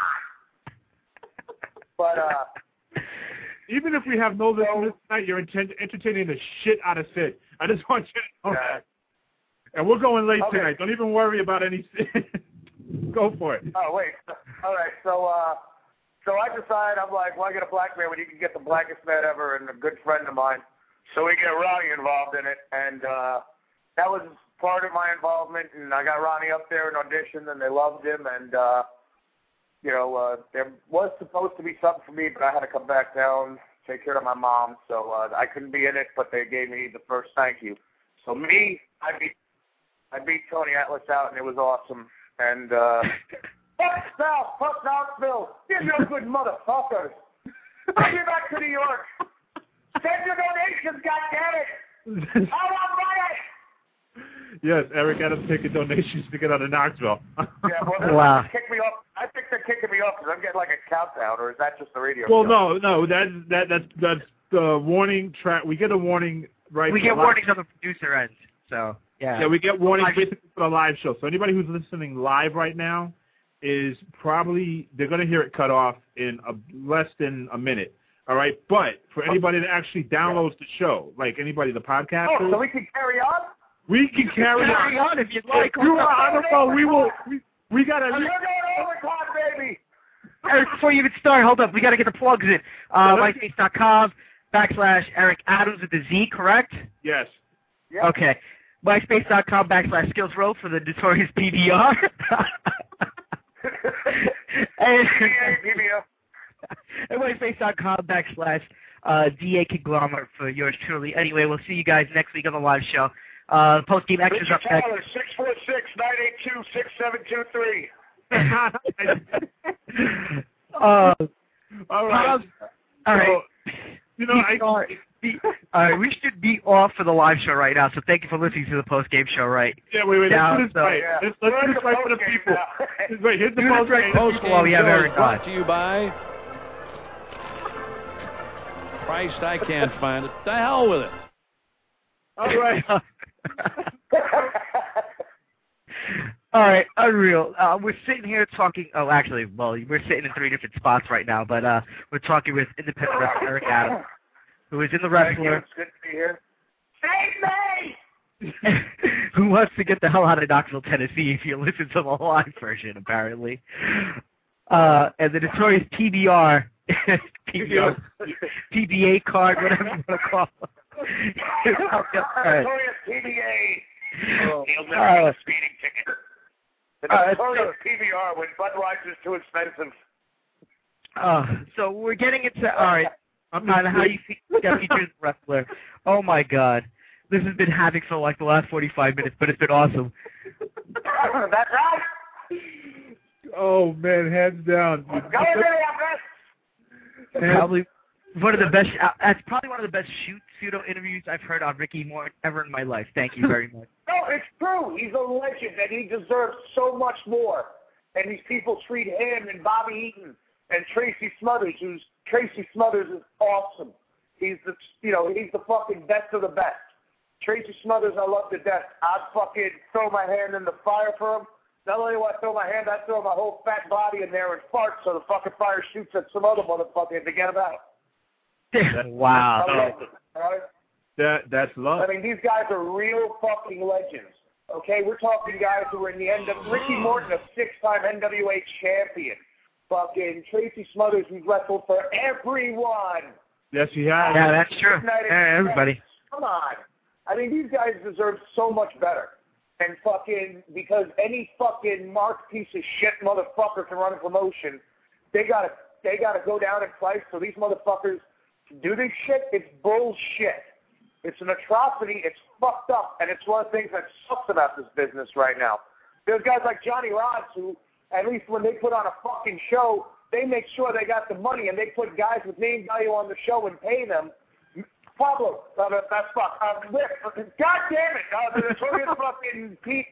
Speaker 10: on. But, uh...
Speaker 4: Even if we have no listeners tonight, you're intent- entertaining the shit out of Sid. I just want you to know
Speaker 10: Yeah.
Speaker 4: that. And we're going late
Speaker 10: Okay.
Speaker 4: tonight. Don't even worry about any. Go for it.
Speaker 10: Oh, wait. All right. So, uh, so I decide, I'm like, why get a black man when you can get the blackest man ever and a good friend of mine? So we get Ronnie involved in it, and uh, that was part of my involvement. And I got Ronnie up there and auditioned, and they loved him. And, uh, you know, uh, there was supposed to be something for me, but I had to come back down, take care of my mom. So uh, I couldn't be in it, but they gave me the first thank you. So me, I beat, I beat Tony Atlas out, and it was awesome. And, uh, fuck South, fuck Knoxville, you're no good motherfuckers. Bring you back to New York. Send your donations, goddammit. I want money.
Speaker 4: Yes, Eric Adams taking donations to get out of Knoxville.
Speaker 10: Yeah, well, they're
Speaker 5: Wow.
Speaker 10: wow. kick me off. I think they're kicking me off because I'm getting like a countdown, or is that just the radio
Speaker 4: Well,
Speaker 10: show?
Speaker 4: no, no, that that that's that's the warning track. We get a warning right.
Speaker 5: We
Speaker 4: for
Speaker 5: get
Speaker 4: the live-
Speaker 5: warnings on the producer end, so yeah.
Speaker 4: Yeah, we get warnings
Speaker 5: Live-
Speaker 4: basically for the live show. So anybody who's listening live right now is probably they're going to hear it cut off in a, less than a minute. All right, but for anybody that actually downloads the show, like anybody the podcast,
Speaker 10: Oh, so we can carry on?
Speaker 4: We can carry,
Speaker 5: carry on. on if you'd like.
Speaker 4: You are on the phone. We will. We, we got to.
Speaker 10: I'm going overtime, baby.
Speaker 5: Eric, before you even start, hold up. We got to get the plugs in. Uh, MySpace.com backslash Eric Adams with the Z, correct?
Speaker 4: Yes.
Speaker 10: Yep.
Speaker 5: Okay. MySpace.com backslash Skills Row for the notorious P B R. and, and MySpace.com backslash uh, D A Conglomerate for yours truly. Anyway, we'll see you guys next week on the live show. Uh, post-game extras up next.
Speaker 10: six four six, nine eight two, six seven two three.
Speaker 5: uh,
Speaker 4: all right.
Speaker 5: All right.
Speaker 4: So, you know, I...
Speaker 5: Are, be, all right, we should be off for the live show right now, so thank you for listening to the post-game show, right?
Speaker 4: Yeah, wait, wait,
Speaker 5: now,
Speaker 4: let's do this
Speaker 5: so,
Speaker 4: right.
Speaker 10: Yeah.
Speaker 4: Let's, let's do this right for the people. Wait, here's the post-game.
Speaker 7: Post
Speaker 5: while we have Eric on.
Speaker 7: brought to you by... Christ, I can't find it. The hell with it.
Speaker 4: All right.
Speaker 5: All right, unreal. Uh, we're sitting here talking. Oh, actually, well, we're sitting in three different spots right now, but uh, we're talking with independent wrestler Eric Adams, who is in the Wrestler.
Speaker 10: It's good to be here. Save me!
Speaker 5: Who wants to get the hell out of Knoxville, Tennessee? If you listen to the live version, apparently. Uh, and the notorious P B R, P B R, P B A card, whatever you want to call it.
Speaker 10: Notorious P B A.
Speaker 5: Oh.
Speaker 10: He'll never
Speaker 5: Uh,
Speaker 10: get a speeding ticket. The
Speaker 5: uh,
Speaker 10: notorious P B R when Budweiser's too expensive.
Speaker 5: Uh, so we're getting into, all right, on how you feel got featured as a wrestler. Oh, my God. This has been havoc for like the last forty-five minutes, but it's been awesome.
Speaker 10: That's right.
Speaker 4: Oh, man, hands down.
Speaker 10: Go ahead,
Speaker 5: Probably one of the best, uh, that's probably one of the best shoot pseudo interviews I've heard on Ricky Morton ever in my life. Thank you very much.
Speaker 10: No, it's true. He's a legend, and he deserves so much more. And these people treat him and Bobby Eaton and Tracy Smothers, who's Tracy Smothers is awesome. He's the, you know, he's the fucking best of the best. Tracy Smothers, I love to death. I'd fucking throw my hand in the fire for him. Not only do I throw my hand, I throw my whole fat body in there and fart so the fucking fire shoots at some other motherfucker and forget about it.
Speaker 5: Wow.
Speaker 10: I love it, all right?
Speaker 4: That, that's love.
Speaker 10: I mean, these guys are real fucking legends. Okay, we're talking guys who were in the end of Ricky Morton, a six-time N W A champion. Fucking Tracy Smothers, who's wrestled for everyone.
Speaker 4: Yes, he has.
Speaker 5: Yeah, that's true. Yeah, everybody.
Speaker 10: Come on. I mean, these guys deserve so much better. And fucking, because any fucking marked piece of shit motherfucker can run a promotion, they gotta, they gotta go down in price. So these motherfuckers do this shit. It's bullshit. It's an atrocity. It's fucked up. And it's one of the things that sucks about this business right now. There's guys like Johnny Rods who, at least when they put on a fucking show, they make sure they got the money and they put guys with name value on the show and pay them. Pablo, uh, that's fuck. Uh, God damn it! Uh, the notorious fucking P-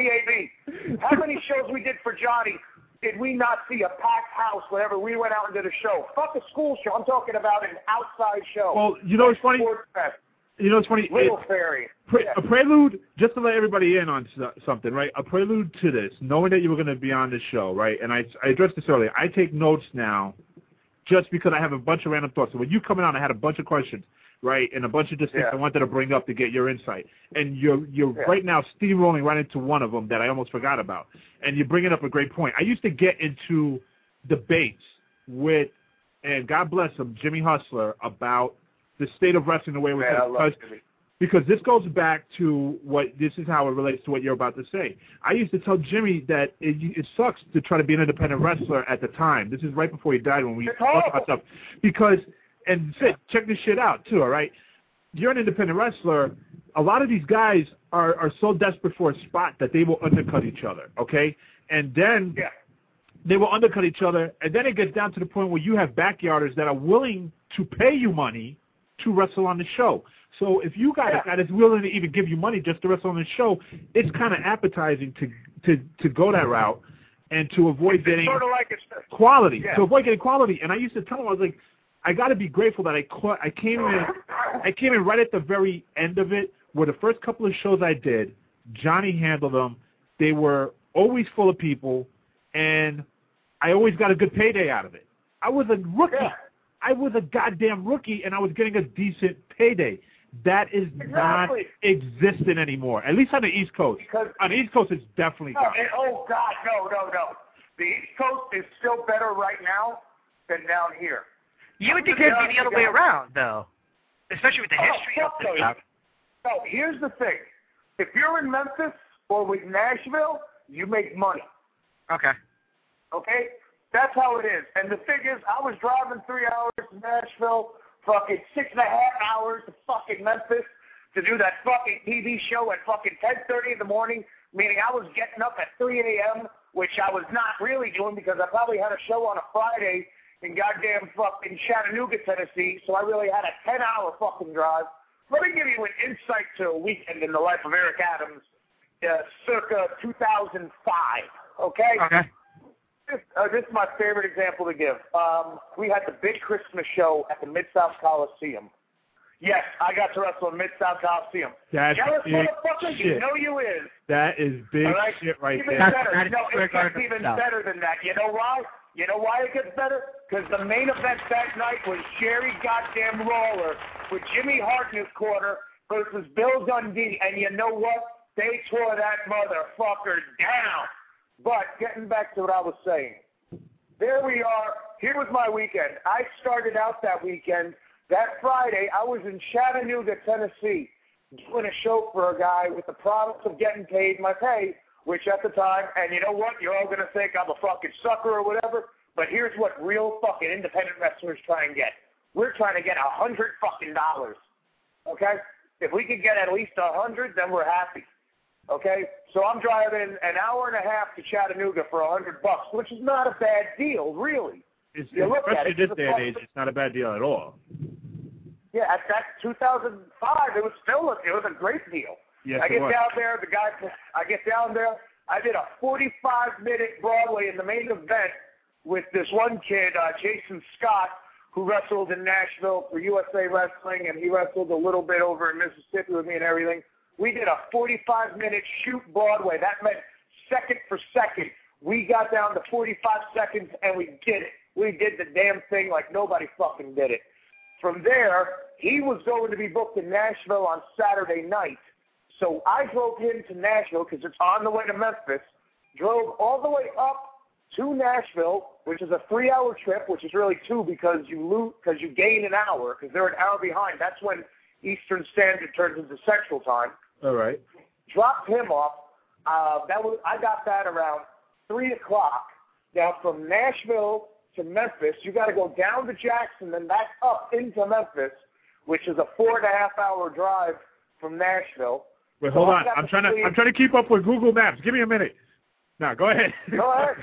Speaker 10: PAB. How many shows we did for Johnny did we not see a packed house whenever we went out and did a show? Fuck a school show. I'm talking about an outside show.
Speaker 4: Well, you know what's funny? You know what's funny?
Speaker 10: Little
Speaker 4: it,
Speaker 10: Fairy.
Speaker 4: Pre-
Speaker 10: yeah.
Speaker 4: A prelude, just to let everybody in on something, right? A prelude to this, knowing that you were going to be on this show, right? And I, I addressed this earlier. I take notes now just because I have a bunch of random thoughts. So when you coming on, I had a bunch of questions. Right, and a bunch of just things
Speaker 10: yeah.
Speaker 4: I wanted to bring up to get your insight. And you're you're
Speaker 10: yeah.
Speaker 4: right now steamrolling right into one of them that I almost forgot about. And you're bringing up a great point. I used to get into debates with, and God bless him, Jimmy Hustler, about the state of wrestling the way it was.
Speaker 10: Man,
Speaker 4: because, because this goes back to what, this is how it relates to what you're about to say. I used to tell Jimmy that it, it sucks to try to be an independent wrestler at the time. This is right before he died when we talked about stuff. Because... And Sid, check this shit out, too, all right? You're an independent wrestler. A lot of these guys are, are so desperate for a spot that they will undercut each other, okay? And then
Speaker 10: yeah.
Speaker 4: they will undercut each other, and then it gets down to the point where you have backyarders that are willing to pay you money to wrestle on the show. So if you got yeah. a guy that's willing to even give you money just to wrestle on the show, it's kind of appetizing to, to, to go that route and to avoid
Speaker 10: it's
Speaker 4: getting
Speaker 10: sort of like it's,
Speaker 4: quality.
Speaker 10: Yeah.
Speaker 4: To avoid getting quality. And I used to tell him, I was like, I got to be grateful that I caught, I came in I came in right at the very end of it, where the first couple of shows I did, Johnny handled them. They were always full of people, and I always got a good payday out of it. I was a rookie.
Speaker 10: Yeah.
Speaker 4: I was a goddamn rookie, and I was getting a decent payday. That is
Speaker 10: Exactly.
Speaker 4: not existent anymore. At least on the East Coast.
Speaker 10: Because,
Speaker 4: on the East Coast, it's definitely
Speaker 10: no,
Speaker 4: gone.
Speaker 10: and, oh, God, no, no, no. The East Coast is still better right now than down here.
Speaker 5: You would think it'd be the other way around, though. Especially with the
Speaker 10: Oh,
Speaker 5: history of
Speaker 10: fuck
Speaker 5: this
Speaker 10: no.
Speaker 5: stuff.
Speaker 10: No, here's the thing. If you're in Memphis or with Nashville, you make money.
Speaker 5: Okay.
Speaker 10: Okay? That's how it is. And the thing is, I was driving three hours to Nashville, fucking six and a half hours to fucking Memphis to do that fucking T V show at fucking ten thirty in the morning, meaning I was getting up at three a.m., which I was not really doing because I probably had a show on a Friday in goddamn fucking Chattanooga, Tennessee, so I really had a ten-hour fucking drive. Let me give you an insight to a weekend in the life of Eric Adams, uh, circa two thousand five, okay?
Speaker 5: Okay.
Speaker 10: This, uh, this is my favorite example to give. Um, we had the big Christmas show at the Mid-South Coliseum. Yes, I got to wrestle in Mid-South Coliseum.
Speaker 4: That's
Speaker 10: Jealous
Speaker 4: big
Speaker 10: motherfucker,
Speaker 4: shit.
Speaker 10: you know you is.
Speaker 4: That is big
Speaker 10: All right?
Speaker 4: shit right
Speaker 10: even
Speaker 4: there.
Speaker 10: Better.
Speaker 5: That is
Speaker 10: No, it gets even
Speaker 5: no.
Speaker 10: better than that. You know why? You know why it gets better? Because the main event that night was Jerry goddamn Lawler with Jimmy Hart in his corner versus Bill Dundee. And you know what? They tore that motherfucker down. But getting back to what I was saying, there we are. Here was my weekend. I started out that weekend. That Friday, I was in Chattanooga, Tennessee, doing a show for a guy with the promise of getting paid my pay, which at the time, and you know what? You're all going to think I'm a fucking sucker or whatever, but here's what real fucking independent wrestlers try and get. We're trying to get a hundred fucking dollars, okay? If we could get at least a hundred, then we're happy, okay? So I'm driving an hour and a half to Chattanooga for a hundred bucks, which is not a bad deal, really.
Speaker 4: It's,
Speaker 10: You look at
Speaker 4: especially
Speaker 10: it,
Speaker 4: this
Speaker 10: it's
Speaker 4: day
Speaker 10: a
Speaker 4: and age, it's not a bad deal at all.
Speaker 10: Yeah, at that two thousand five, it was still a, it was a great deal.
Speaker 4: Yes,
Speaker 10: I
Speaker 4: it
Speaker 10: get
Speaker 4: was.
Speaker 10: down there, the guy, I get down there, I did a forty-five minute Broadway in the main event with this one kid, uh, Jason Scott, who wrestled in Nashville for U S A Wrestling, and he wrestled a little bit over in Mississippi with me and everything. We did a forty-five minute shoot Broadway. That meant second for second. We got down to forty-five seconds, and we did it. We did the damn thing like nobody fucking did it. From there, he was going to be booked in Nashville on Saturday night. So I drove him to Nashville because it's on the way to Memphis, drove all the way up to Nashville, which is a three-hour trip, which is really two because you lose, because you gain an hour because they're an hour behind. That's when Eastern Standard turns into Central Time.
Speaker 4: All right.
Speaker 10: Dropped him off. Uh, that was I got that around three o'clock. Now from Nashville to Memphis, you got to go down to Jackson, then back up into Memphis, which is a four and a half hour drive from Nashville.
Speaker 4: Wait,
Speaker 10: So
Speaker 4: hold
Speaker 10: I
Speaker 4: on.
Speaker 10: got
Speaker 4: I'm trying to
Speaker 10: between-
Speaker 4: I'm trying to keep up with Google Maps. Give me a minute. No, go ahead.
Speaker 10: Go ahead.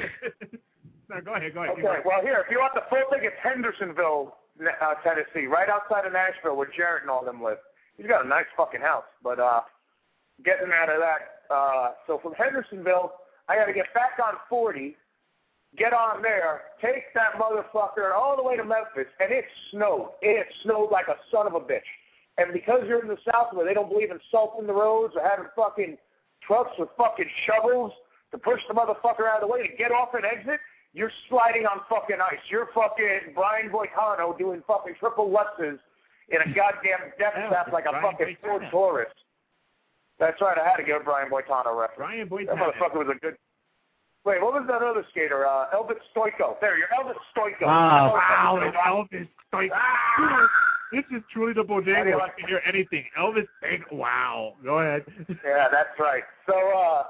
Speaker 4: no, go ahead. Go ahead.
Speaker 10: Okay. Well, here, if you want the full thing, it's Hendersonville, uh, Tennessee, right outside of Nashville, where Jarrett and all them live. He's got a nice fucking house, but uh, getting out of that. Uh, so from Hendersonville, I got to get back on forty. Get on there, take that motherfucker all the way to Memphis, and it snowed. It snowed like a son of a bitch. And because you're in the South where they don't believe in salting the roads or having fucking trucks with fucking shovels to push the motherfucker out of the way to get off and exit, you're sliding on fucking ice. You're fucking Brian Boitano doing fucking triple Lutzes in a goddamn death trap like a
Speaker 4: Brian
Speaker 10: fucking
Speaker 4: Boitano.
Speaker 10: Ford Taurus. That's right, I had to give a Brian Boitano reference.
Speaker 4: Brian
Speaker 10: That
Speaker 4: Boitano.
Speaker 10: motherfucker was a good... Wait, what was that other skater? Uh, Elvis Stoico. There, you're Elvis Stoico.
Speaker 5: Wow.
Speaker 4: Wow, Elvis Stoico.
Speaker 10: Ah!
Speaker 4: This is truly the bodega.
Speaker 10: Anyway.
Speaker 4: I can hear anything. Elvis Stoico. Wow. Go ahead.
Speaker 10: Yeah, that's right. So, uh,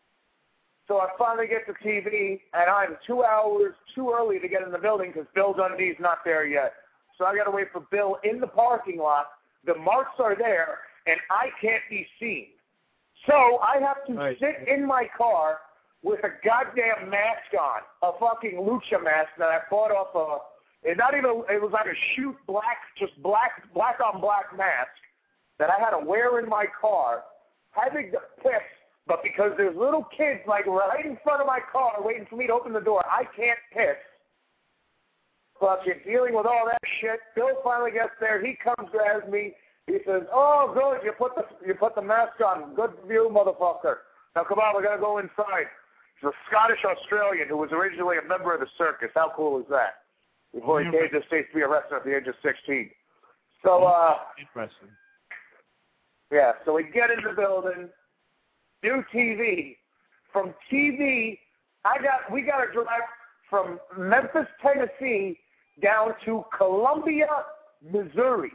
Speaker 10: so I finally get to T V, and I'm two hours too early to get in the building because Bill Dundee's not there yet. So I got to wait for Bill in the parking lot. The marks are there, and I can't be seen. So I have to
Speaker 4: Right.
Speaker 10: sit in my car with a goddamn mask on, a fucking lucha mask that I bought off a, it not even, it was like a shoot black, just black, black on black mask that I had to wear in my car, having to piss, but because there's little kids like right in front of my car waiting for me to open the door, I can't piss. Fucking dealing with all that shit. Bill finally gets there. He comes, grabs me. He says, "Oh, good. You put the you put the mask on. Good view, motherfucker. Now come on, we're gonna go inside." He's a Scottish Australian who was originally a member of the circus. How cool is that? Before he came to the States to be a wrestler at the age of sixteen. So, uh,
Speaker 4: Interesting.
Speaker 10: Yeah, so we get in the building, do T V. From T V, I got we got to drive from Memphis, Tennessee, down to Columbia, Missouri.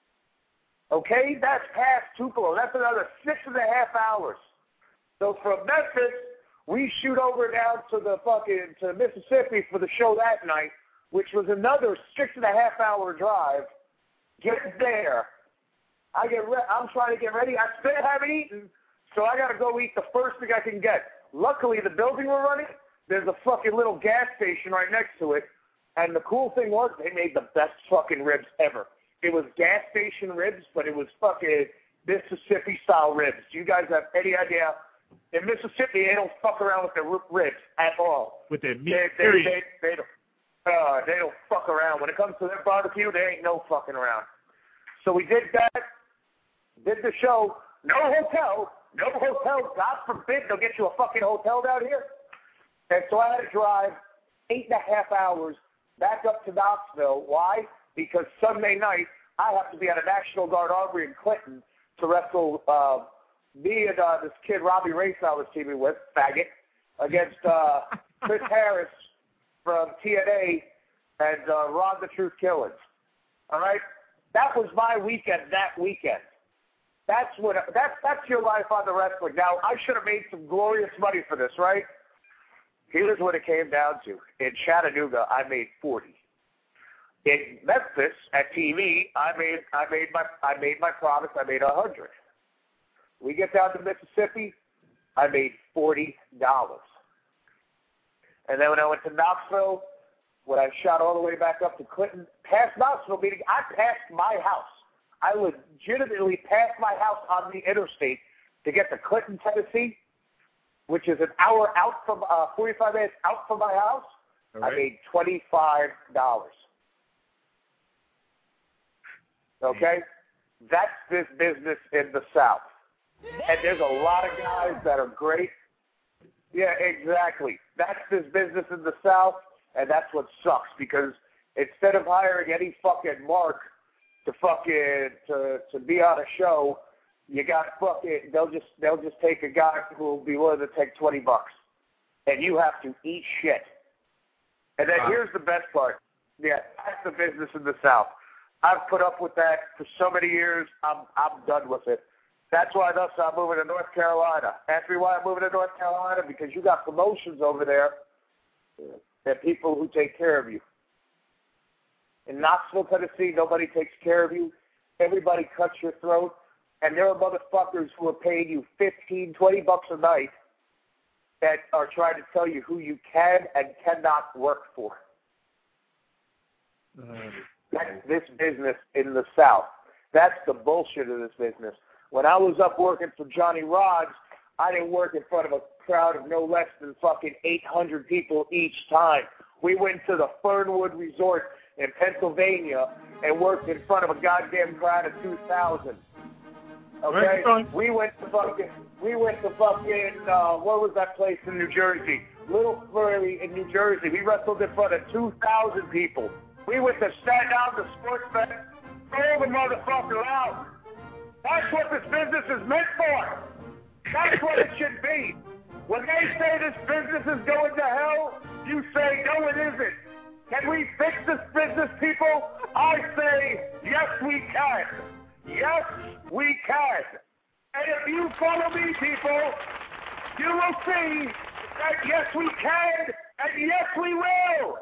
Speaker 10: Okay, that's past Tupelo. That's another six and a half hours. So from Memphis, we shoot over down to the fucking to Mississippi for the show that night, which was another six and a half hour drive. Get there. I get re- I'm trying to get ready. I still haven't eaten, so I got to go eat the first thing I can get. Luckily, the building we're running, there's a fucking little gas station right next to it, and the cool thing was they made the best fucking ribs ever. It was gas station ribs, but it was fucking Mississippi-style ribs. Do you guys have any idea? In Mississippi, they don't fuck around with their ribs at all.
Speaker 4: With their meat,
Speaker 10: they, they, they, they, don't, uh, they don't fuck around. When it comes to their barbecue, there ain't no fucking around. So we did that, did the show, no hotel, no hotel. God forbid they'll get you a fucking hotel down here. And so I had to drive eight and a half hours back up to Knoxville. Why? Because Sunday night, I have to be at a National Guard Armory in Clinton to wrestle uh, me and uh, this kid, Robbie Race, I was teaming with, faggot, against uh, Chris Harris from T N A and uh, Ron the Truth Killings. All right? That was my weekend that weekend. That's what. That's that's your life on the wrestling. Now, I should have made some glorious money for this, right? Here's what it came down to. In Chattanooga, I made forty. In Memphis, at T V, I made I made my I made my promise. I made a hundred. We get down to Mississippi, I made forty dollars. And then when I went to Knoxville, when I shot all the way back up to Clinton, past Knoxville, meaning I passed my house. I legitimately passed my house on the interstate to get to Clinton, Tennessee, which is an hour out from, uh, forty-five minutes out from my house. Right. I made twenty-five dollars. Okay? That's this business in the South. And there's a lot of guys that are great. Yeah, exactly. That's this business in the South, and that's what sucks, because instead of hiring any fucking mark to fucking to to be on a show, you got fucking they'll just they'll just take a guy who will be willing to take twenty bucks, and you have to eat shit. And then wow. Here's the best part. Yeah, that's the business in the South. I've put up with that for so many years. I'm I'm done with it. That's why thus I'm moving to North Carolina. Ask me why I'm moving to North Carolina, because you got promotions over there and people who take care of you. In Knoxville, Tennessee, nobody takes care of you. Everybody cuts your throat. And there are motherfuckers who are paying you fifteen, twenty bucks a night that are trying to tell you who you can and cannot work for. Uh, That's this business in the South. That's the bullshit of this business. When I was up working for Johnny Rods, I didn't work in front of a crowd of no less than fucking eight hundred people each time. We went to the Fernwood Resort in Pennsylvania and worked in front of a goddamn crowd of two thousand. Okay? We went to fucking, we went to fucking, uh, what was that place in New Jersey? Little Prairie in New Jersey. We wrestled in front of two thousand people. We went to Staten Island, the sports bet, throw the motherfucker out. That's what this business is meant for. That's what it should be. When they say this business is going to hell, you say, no, it isn't. Can we fix this business, people? I say, yes, we can. Yes, we can. And if you follow me, people, you will see that yes, we can, and yes, we will.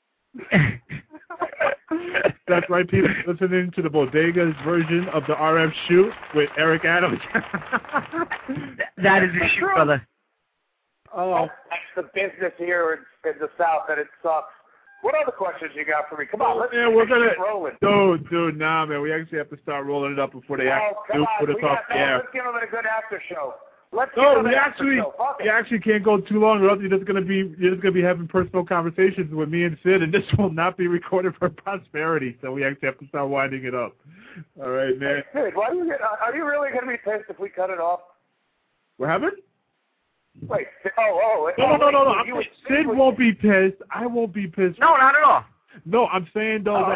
Speaker 4: That's right, people. Listening to the Bodega's version of the R F shoot with Eric Adams.
Speaker 5: That is the shoot, brother.
Speaker 10: Oh, that's the business here in, in the South, and it sucks. What other questions you got for me? Come on, let's
Speaker 4: yeah, we're gonna,
Speaker 10: keep rolling.
Speaker 4: Dude, dude, nah, man. We actually have to start rolling it up before they
Speaker 10: oh,
Speaker 4: actually put us off the air.
Speaker 10: Let's give them a good after show. Let's
Speaker 4: no,
Speaker 10: give them
Speaker 4: we
Speaker 10: an
Speaker 4: actually,
Speaker 10: after show.
Speaker 4: we actually can't go too long, or else you're just gonna be, you're just gonna be having personal conversations with me and Sid, and this will not be recorded for posterity. So we actually have to start winding it up. All right, man.
Speaker 10: Hey, Sid, why are you? Are you really gonna be pissed if we cut it off?
Speaker 4: What happened?
Speaker 10: Wait. Oh, oh.
Speaker 4: No,
Speaker 10: oh,
Speaker 4: no, no,
Speaker 10: wait,
Speaker 4: no.
Speaker 10: you,
Speaker 4: Sid
Speaker 10: you,
Speaker 4: won't be pissed. I won't be pissed.
Speaker 5: No, not at all.
Speaker 4: No, I'm saying though
Speaker 10: oh,
Speaker 4: that
Speaker 10: okay.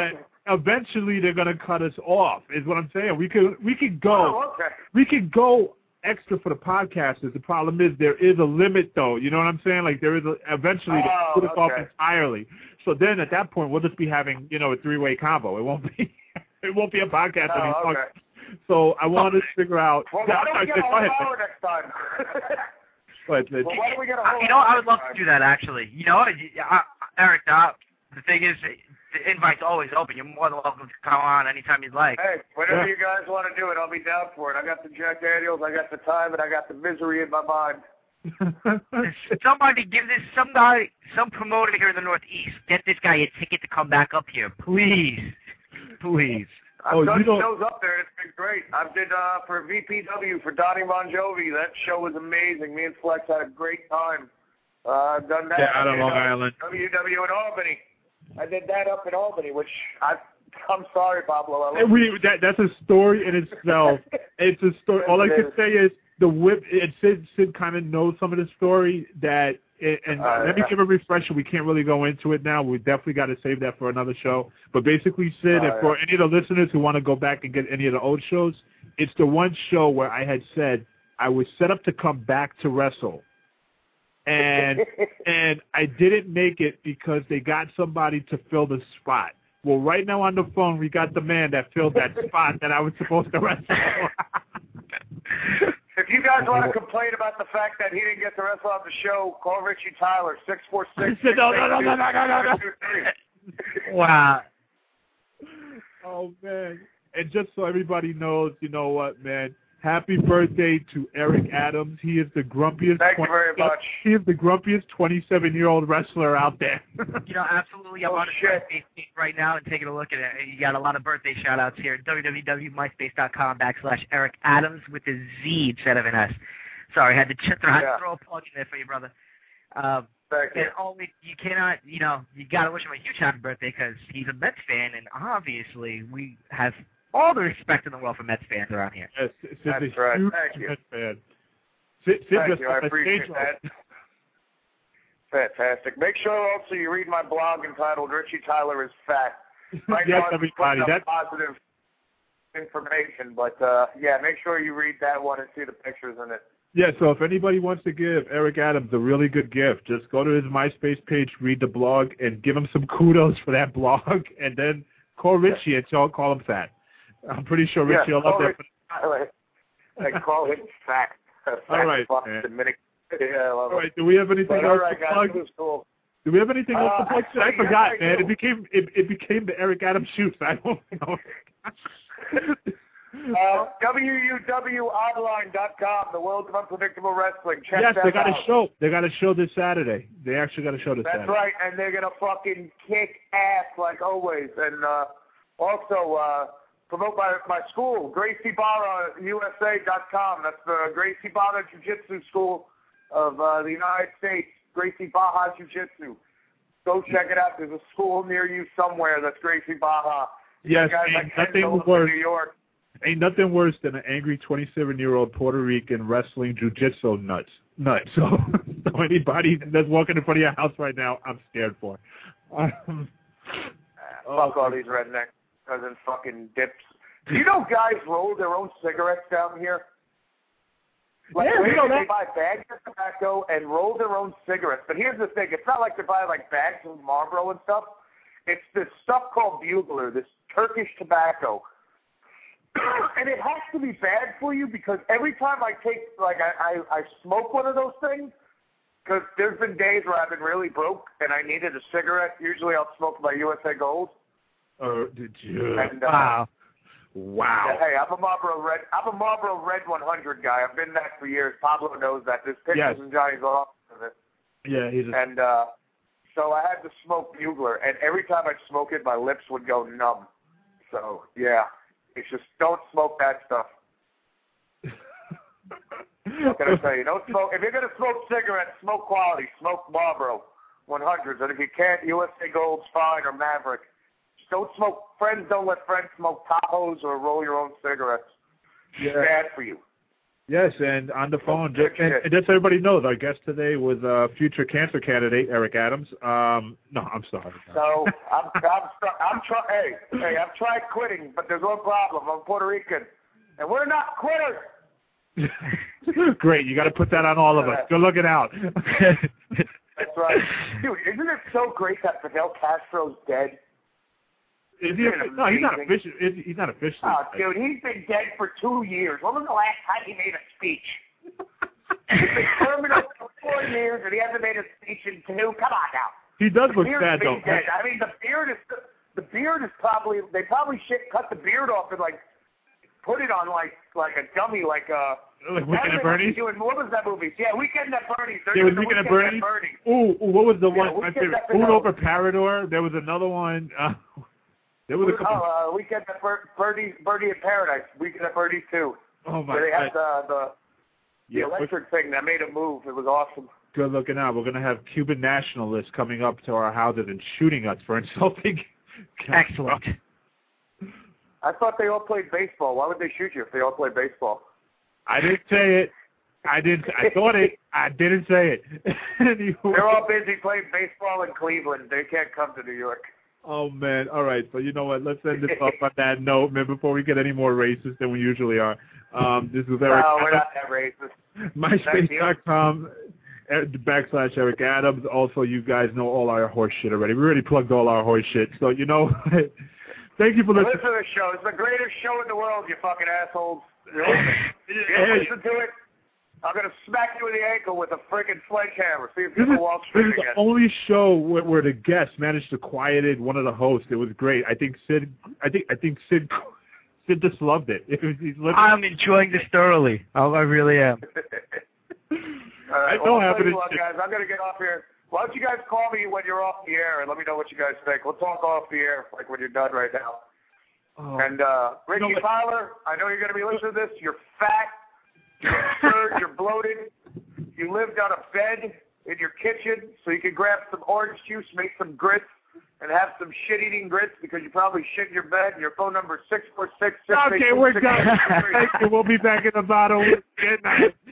Speaker 4: eventually they're gonna cut us off. Is what I'm saying. We could we could go
Speaker 10: Oh, okay.
Speaker 4: we could go extra for the podcasters. The problem is there is a limit, though. You know what I'm saying? Like there is a, eventually they
Speaker 10: Oh,
Speaker 4: put us off
Speaker 10: okay.
Speaker 4: entirely. So then at that point we'll just be having you know a three way combo. It won't be it won't be a podcast
Speaker 10: Oh,
Speaker 4: anymore.
Speaker 10: okay.
Speaker 4: So I wanted to figure out.
Speaker 10: Well, why don't we get a
Speaker 4: Go
Speaker 10: whole
Speaker 4: ahead.
Speaker 10: hour next time?
Speaker 4: But, uh,
Speaker 10: well, why don't we get a
Speaker 5: Uh,
Speaker 10: whole
Speaker 5: you know,
Speaker 10: hour
Speaker 5: I would love
Speaker 10: next
Speaker 5: to do that, actually. You know, uh, Eric, uh, the thing is, the invite's always open. You're more than welcome to come on anytime you'd like.
Speaker 10: Hey, whenever
Speaker 4: Yeah.
Speaker 10: you guys want to do it, I'll be down for it. I got the Jack Daniels, I got the time, and I got the misery in my mind.
Speaker 5: Somebody give this, some guy, some promoter here in the Northeast, get this guy a ticket to come back up here, please, please.
Speaker 10: I've
Speaker 4: Oh,
Speaker 10: done
Speaker 4: you don't-
Speaker 10: shows up there, and it's been great. I did uh, for V P W for Donnie Bon Jovi. That show was amazing. Me and Flex had a great time. Uh, I've done that.
Speaker 4: Yeah, out
Speaker 10: I
Speaker 4: of
Speaker 10: did,
Speaker 4: Long
Speaker 10: uh,
Speaker 4: Island.
Speaker 10: W W in Albany. I did that up in Albany, which I, I'm sorry, Pablo. I
Speaker 4: And we that that's a story in itself. It's a story. All I can say is the whip. And Sid Sid kind of knows some of the story that. And
Speaker 10: Uh,
Speaker 4: let me
Speaker 10: yeah.
Speaker 4: give a refresher. We can't really go into it now. We definitely got to save that for another show. But basically, Sid,
Speaker 10: Uh,
Speaker 4: and for any of the listeners who want to go back and get any of the old shows, it's the one show where I had said I was set up to come back to wrestle, and and I didn't make it because they got somebody to fill the spot. Well, right now on the phone, we got the man that filled that spot that I was supposed to wrestle.
Speaker 10: If you guys want to complain about the fact that he didn't get to wrestle on the show, call Richie Tyler, six four six.
Speaker 4: No, no, no, no, no, no, no, no.
Speaker 5: Wow.
Speaker 4: Oh, man. And just so everybody knows, you know what, man? Happy birthday to Eric Adams. He is the grumpiest.
Speaker 10: Thank you very much.
Speaker 4: He is the grumpiest twenty-seven-year-old wrestler out there.
Speaker 5: You know, absolutely. I'm
Speaker 10: Oh,
Speaker 5: on his
Speaker 10: shit.
Speaker 5: MySpace page right now and taking a look at it. You got a lot of birthday shout-outs here. www.myspace.com backslash Eric Adams with a Z instead of an S. Sorry, I had to, ch- I had
Speaker 10: Yeah.
Speaker 5: to throw a plug in there for you, brother. Um,
Speaker 10: Thank you.
Speaker 5: and always, you cannot, you know, you got to wish him a huge happy birthday because he's a Mets fan, and obviously we have all the respect in the world for Mets fans around here.
Speaker 4: Yes, Sid's
Speaker 10: That's
Speaker 4: a
Speaker 10: right.
Speaker 4: huge
Speaker 10: Thank you.
Speaker 4: Mets fan. Sid, Sid
Speaker 10: Thank
Speaker 4: just
Speaker 10: you. I
Speaker 4: got a
Speaker 10: appreciate
Speaker 4: stage
Speaker 10: that. Fantastic. Make sure also you read my blog entitled Richie Tyler is Fat. Right
Speaker 4: Yes,
Speaker 10: now I'm
Speaker 4: everybody,
Speaker 10: putting up
Speaker 4: that-
Speaker 10: positive information, but uh, yeah, make sure you read that one and see the pictures in it.
Speaker 4: Yeah, so if anybody wants to give Eric Adams a really good gift, just go to his MySpace page, read the blog, and give him some kudos for that blog, and then call Richie and tell, call him fat. I'm pretty sure Richie
Speaker 10: yeah,
Speaker 4: will love
Speaker 10: call
Speaker 4: that.
Speaker 10: Richie Tyler. I call him Fat. Fat
Speaker 4: All right,
Speaker 10: fuck
Speaker 4: man.
Speaker 10: Dominic. Yeah, I love
Speaker 4: All
Speaker 10: it.
Speaker 4: right, do we have anything
Speaker 10: But,
Speaker 4: else
Speaker 10: all right,
Speaker 4: to
Speaker 10: guys,
Speaker 4: plug?
Speaker 10: it was cool.
Speaker 4: Do we have anything else to
Speaker 10: Uh,
Speaker 4: plug?
Speaker 10: actually,
Speaker 4: I
Speaker 10: yes,
Speaker 4: forgot,
Speaker 10: I
Speaker 4: man.
Speaker 10: do.
Speaker 4: It became it, it became the Eric Adams shoots. I don't know.
Speaker 10: Uh, W U W online dot com, the world of unpredictable wrestling. Check
Speaker 4: yes,
Speaker 10: that
Speaker 4: they got
Speaker 10: out.
Speaker 4: a show. They got a show this Saturday. They actually got a show this
Speaker 10: That's
Speaker 4: Saturday.
Speaker 10: right, and they're gonna fucking kick ass like always. And uh, also uh, promote my my school, Gracie Barra U S A dot com. That's the Gracie Barra Jiu Jitsu School of uh, the United States. Gracie Baja Jiu Jitsu. Go check it out. There's a school near you somewhere that's Gracie Baja.
Speaker 4: Yes,
Speaker 10: guys
Speaker 4: ain't
Speaker 10: like
Speaker 4: nothing
Speaker 10: Ken Dolan
Speaker 4: worse.
Speaker 10: in New York.
Speaker 4: Ain't nothing worse than an angry twenty-seven-year-old Puerto Rican wrestling jiu-jitsu nuts. Nuts. So, so anybody that's walking in front of your house right now, I'm scared for. Um,
Speaker 10: Fuck all these rednecks, cousin fucking dips. Do you know guys roll their own cigarettes down here? Like,
Speaker 4: Yeah, we know
Speaker 10: they
Speaker 4: that.
Speaker 10: buy bags of tobacco and roll their own cigarettes. But here's the thing: it's not like they buy like bags of Marlboro and stuff. It's this stuff called Bugler, this Turkish tobacco. And it has to be bad for you because every time I take, like, I, I, I smoke one of those things, because there's been days where I've been really broke and I needed a cigarette. Usually I'll smoke my U S A Gold.
Speaker 4: Oh, did you?
Speaker 10: And, uh,
Speaker 5: Wow.
Speaker 4: Wow.
Speaker 10: Yeah, hey, I'm a Marlboro Red. I'm a Marlboro Red one hundred guy. I've been that for years. Pablo knows that. There's pictures
Speaker 4: Yes.
Speaker 10: and Johnny's off of it.
Speaker 4: Yeah, he's a,
Speaker 10: And uh, so I had to smoke Bugler, and every time I'd smoke it, my lips would go numb. So yeah, it's just don't smoke that stuff. What can I tell you? Don't smoke. If you're gonna smoke cigarettes, smoke quality. Smoke Marlboro one hundreds, and if you can't, U S A Gold's fine or Maverick. Just don't smoke. Friends don't let friends smoke Tahoes or roll your own cigarettes. It's
Speaker 4: Yeah.
Speaker 10: bad for you.
Speaker 4: Yes, and on the phone, just, and, and just so everybody knows, our guest today was uh, future cancer candidate Eric Adams. Um, no, I'm sorry.
Speaker 10: So I'm, I'm, I'm trying. Hey, hey, I've tried quitting, but there's one problem. I'm Puerto Rican, and we're not quitters.
Speaker 4: Great, you got to put that on all of us. Good looking out.
Speaker 10: That's right, dude. Isn't it so great that Fidel Castro's dead?
Speaker 4: Is he? No, he's not official. He's not officially.
Speaker 10: Oh, dude, he's been dead for two years. When was the last time he made a speech? He's been terminal for four years, and he hasn't made a speech in two. Come on now.
Speaker 4: He does look
Speaker 10: Beard's
Speaker 4: sad though.
Speaker 10: Dead. I mean, the beard is the beard is probably they probably should cut the beard off and like put it on like like a dummy, like uh.
Speaker 4: Like Weekend at Bernie's?
Speaker 10: Doing, what was that movie? Yeah, Weekend at Bernie's.
Speaker 4: It was Weekend at Bernie's. Ooh, ooh, what was the
Speaker 10: yeah,
Speaker 4: one? My favorite.
Speaker 10: At
Speaker 4: Food Over Parador. There was another one. Uh, there was a couple.
Speaker 10: Oh, uh, Weekend at Ber- Birdie, Birdie in Paradise. Weekend at Bernie's too.
Speaker 4: Oh my
Speaker 10: Where they
Speaker 4: God.
Speaker 10: had the the, the
Speaker 4: yeah,
Speaker 10: electric thing that made a move. It was awesome.
Speaker 4: Good looking out. We're gonna have Cuban nationalists coming up to our houses and shooting us for insulting.
Speaker 5: Excellent.
Speaker 10: I thought they all played baseball. Why would they shoot you if they all played baseball?
Speaker 4: I didn't say it. I didn't. I thought it. I didn't say it. Anyway.
Speaker 10: They're all busy playing baseball in Cleveland. They can't come to New York.
Speaker 4: Oh man! All right. So you know what? Let's end this off on that note, man. Before we get any more racist than we usually are. Um, this is Eric.
Speaker 10: No, we're not that racist.
Speaker 4: MySpace dot com backslash Eric Adams. Also, you guys know all our horse shit already. We already plugged all our horse shit. So you know. Thank you for listening.
Speaker 10: Listen to the show. It's the greatest show in the world. You fucking assholes. You listen to it. I'm going to smack you in the ankle with a freaking sledgehammer. See if you can walk straight
Speaker 4: again. This is the only show where, where the guest managed to quieted one of the hosts. It was great. I think Sid. I think I think Sid. Sid just loved it. it was, he's
Speaker 5: I'm enjoying this thoroughly. Oh, I really am.
Speaker 10: All right.
Speaker 4: I
Speaker 10: Well,
Speaker 4: don't
Speaker 10: I'll
Speaker 4: have
Speaker 10: tell
Speaker 4: it.
Speaker 10: you what, guys. I'm going to get off here. Why don't you guys call me when you're off the air and let me know what you guys think. We'll talk off the air, like when you're done right now.
Speaker 4: Oh.
Speaker 10: And uh, Ricky
Speaker 4: no,
Speaker 10: Fowler, I know you're going to be listening to this. You're fat, you're absurd, you're bloated. You lived on a bed in your kitchen, so you can grab some orange juice, make some grits, and have some shit-eating grits because you probably shit in your bed. And your phone number is six four six, six eight two,
Speaker 4: Okay, we're done. Thank you. We'll be back in about a week. Good night.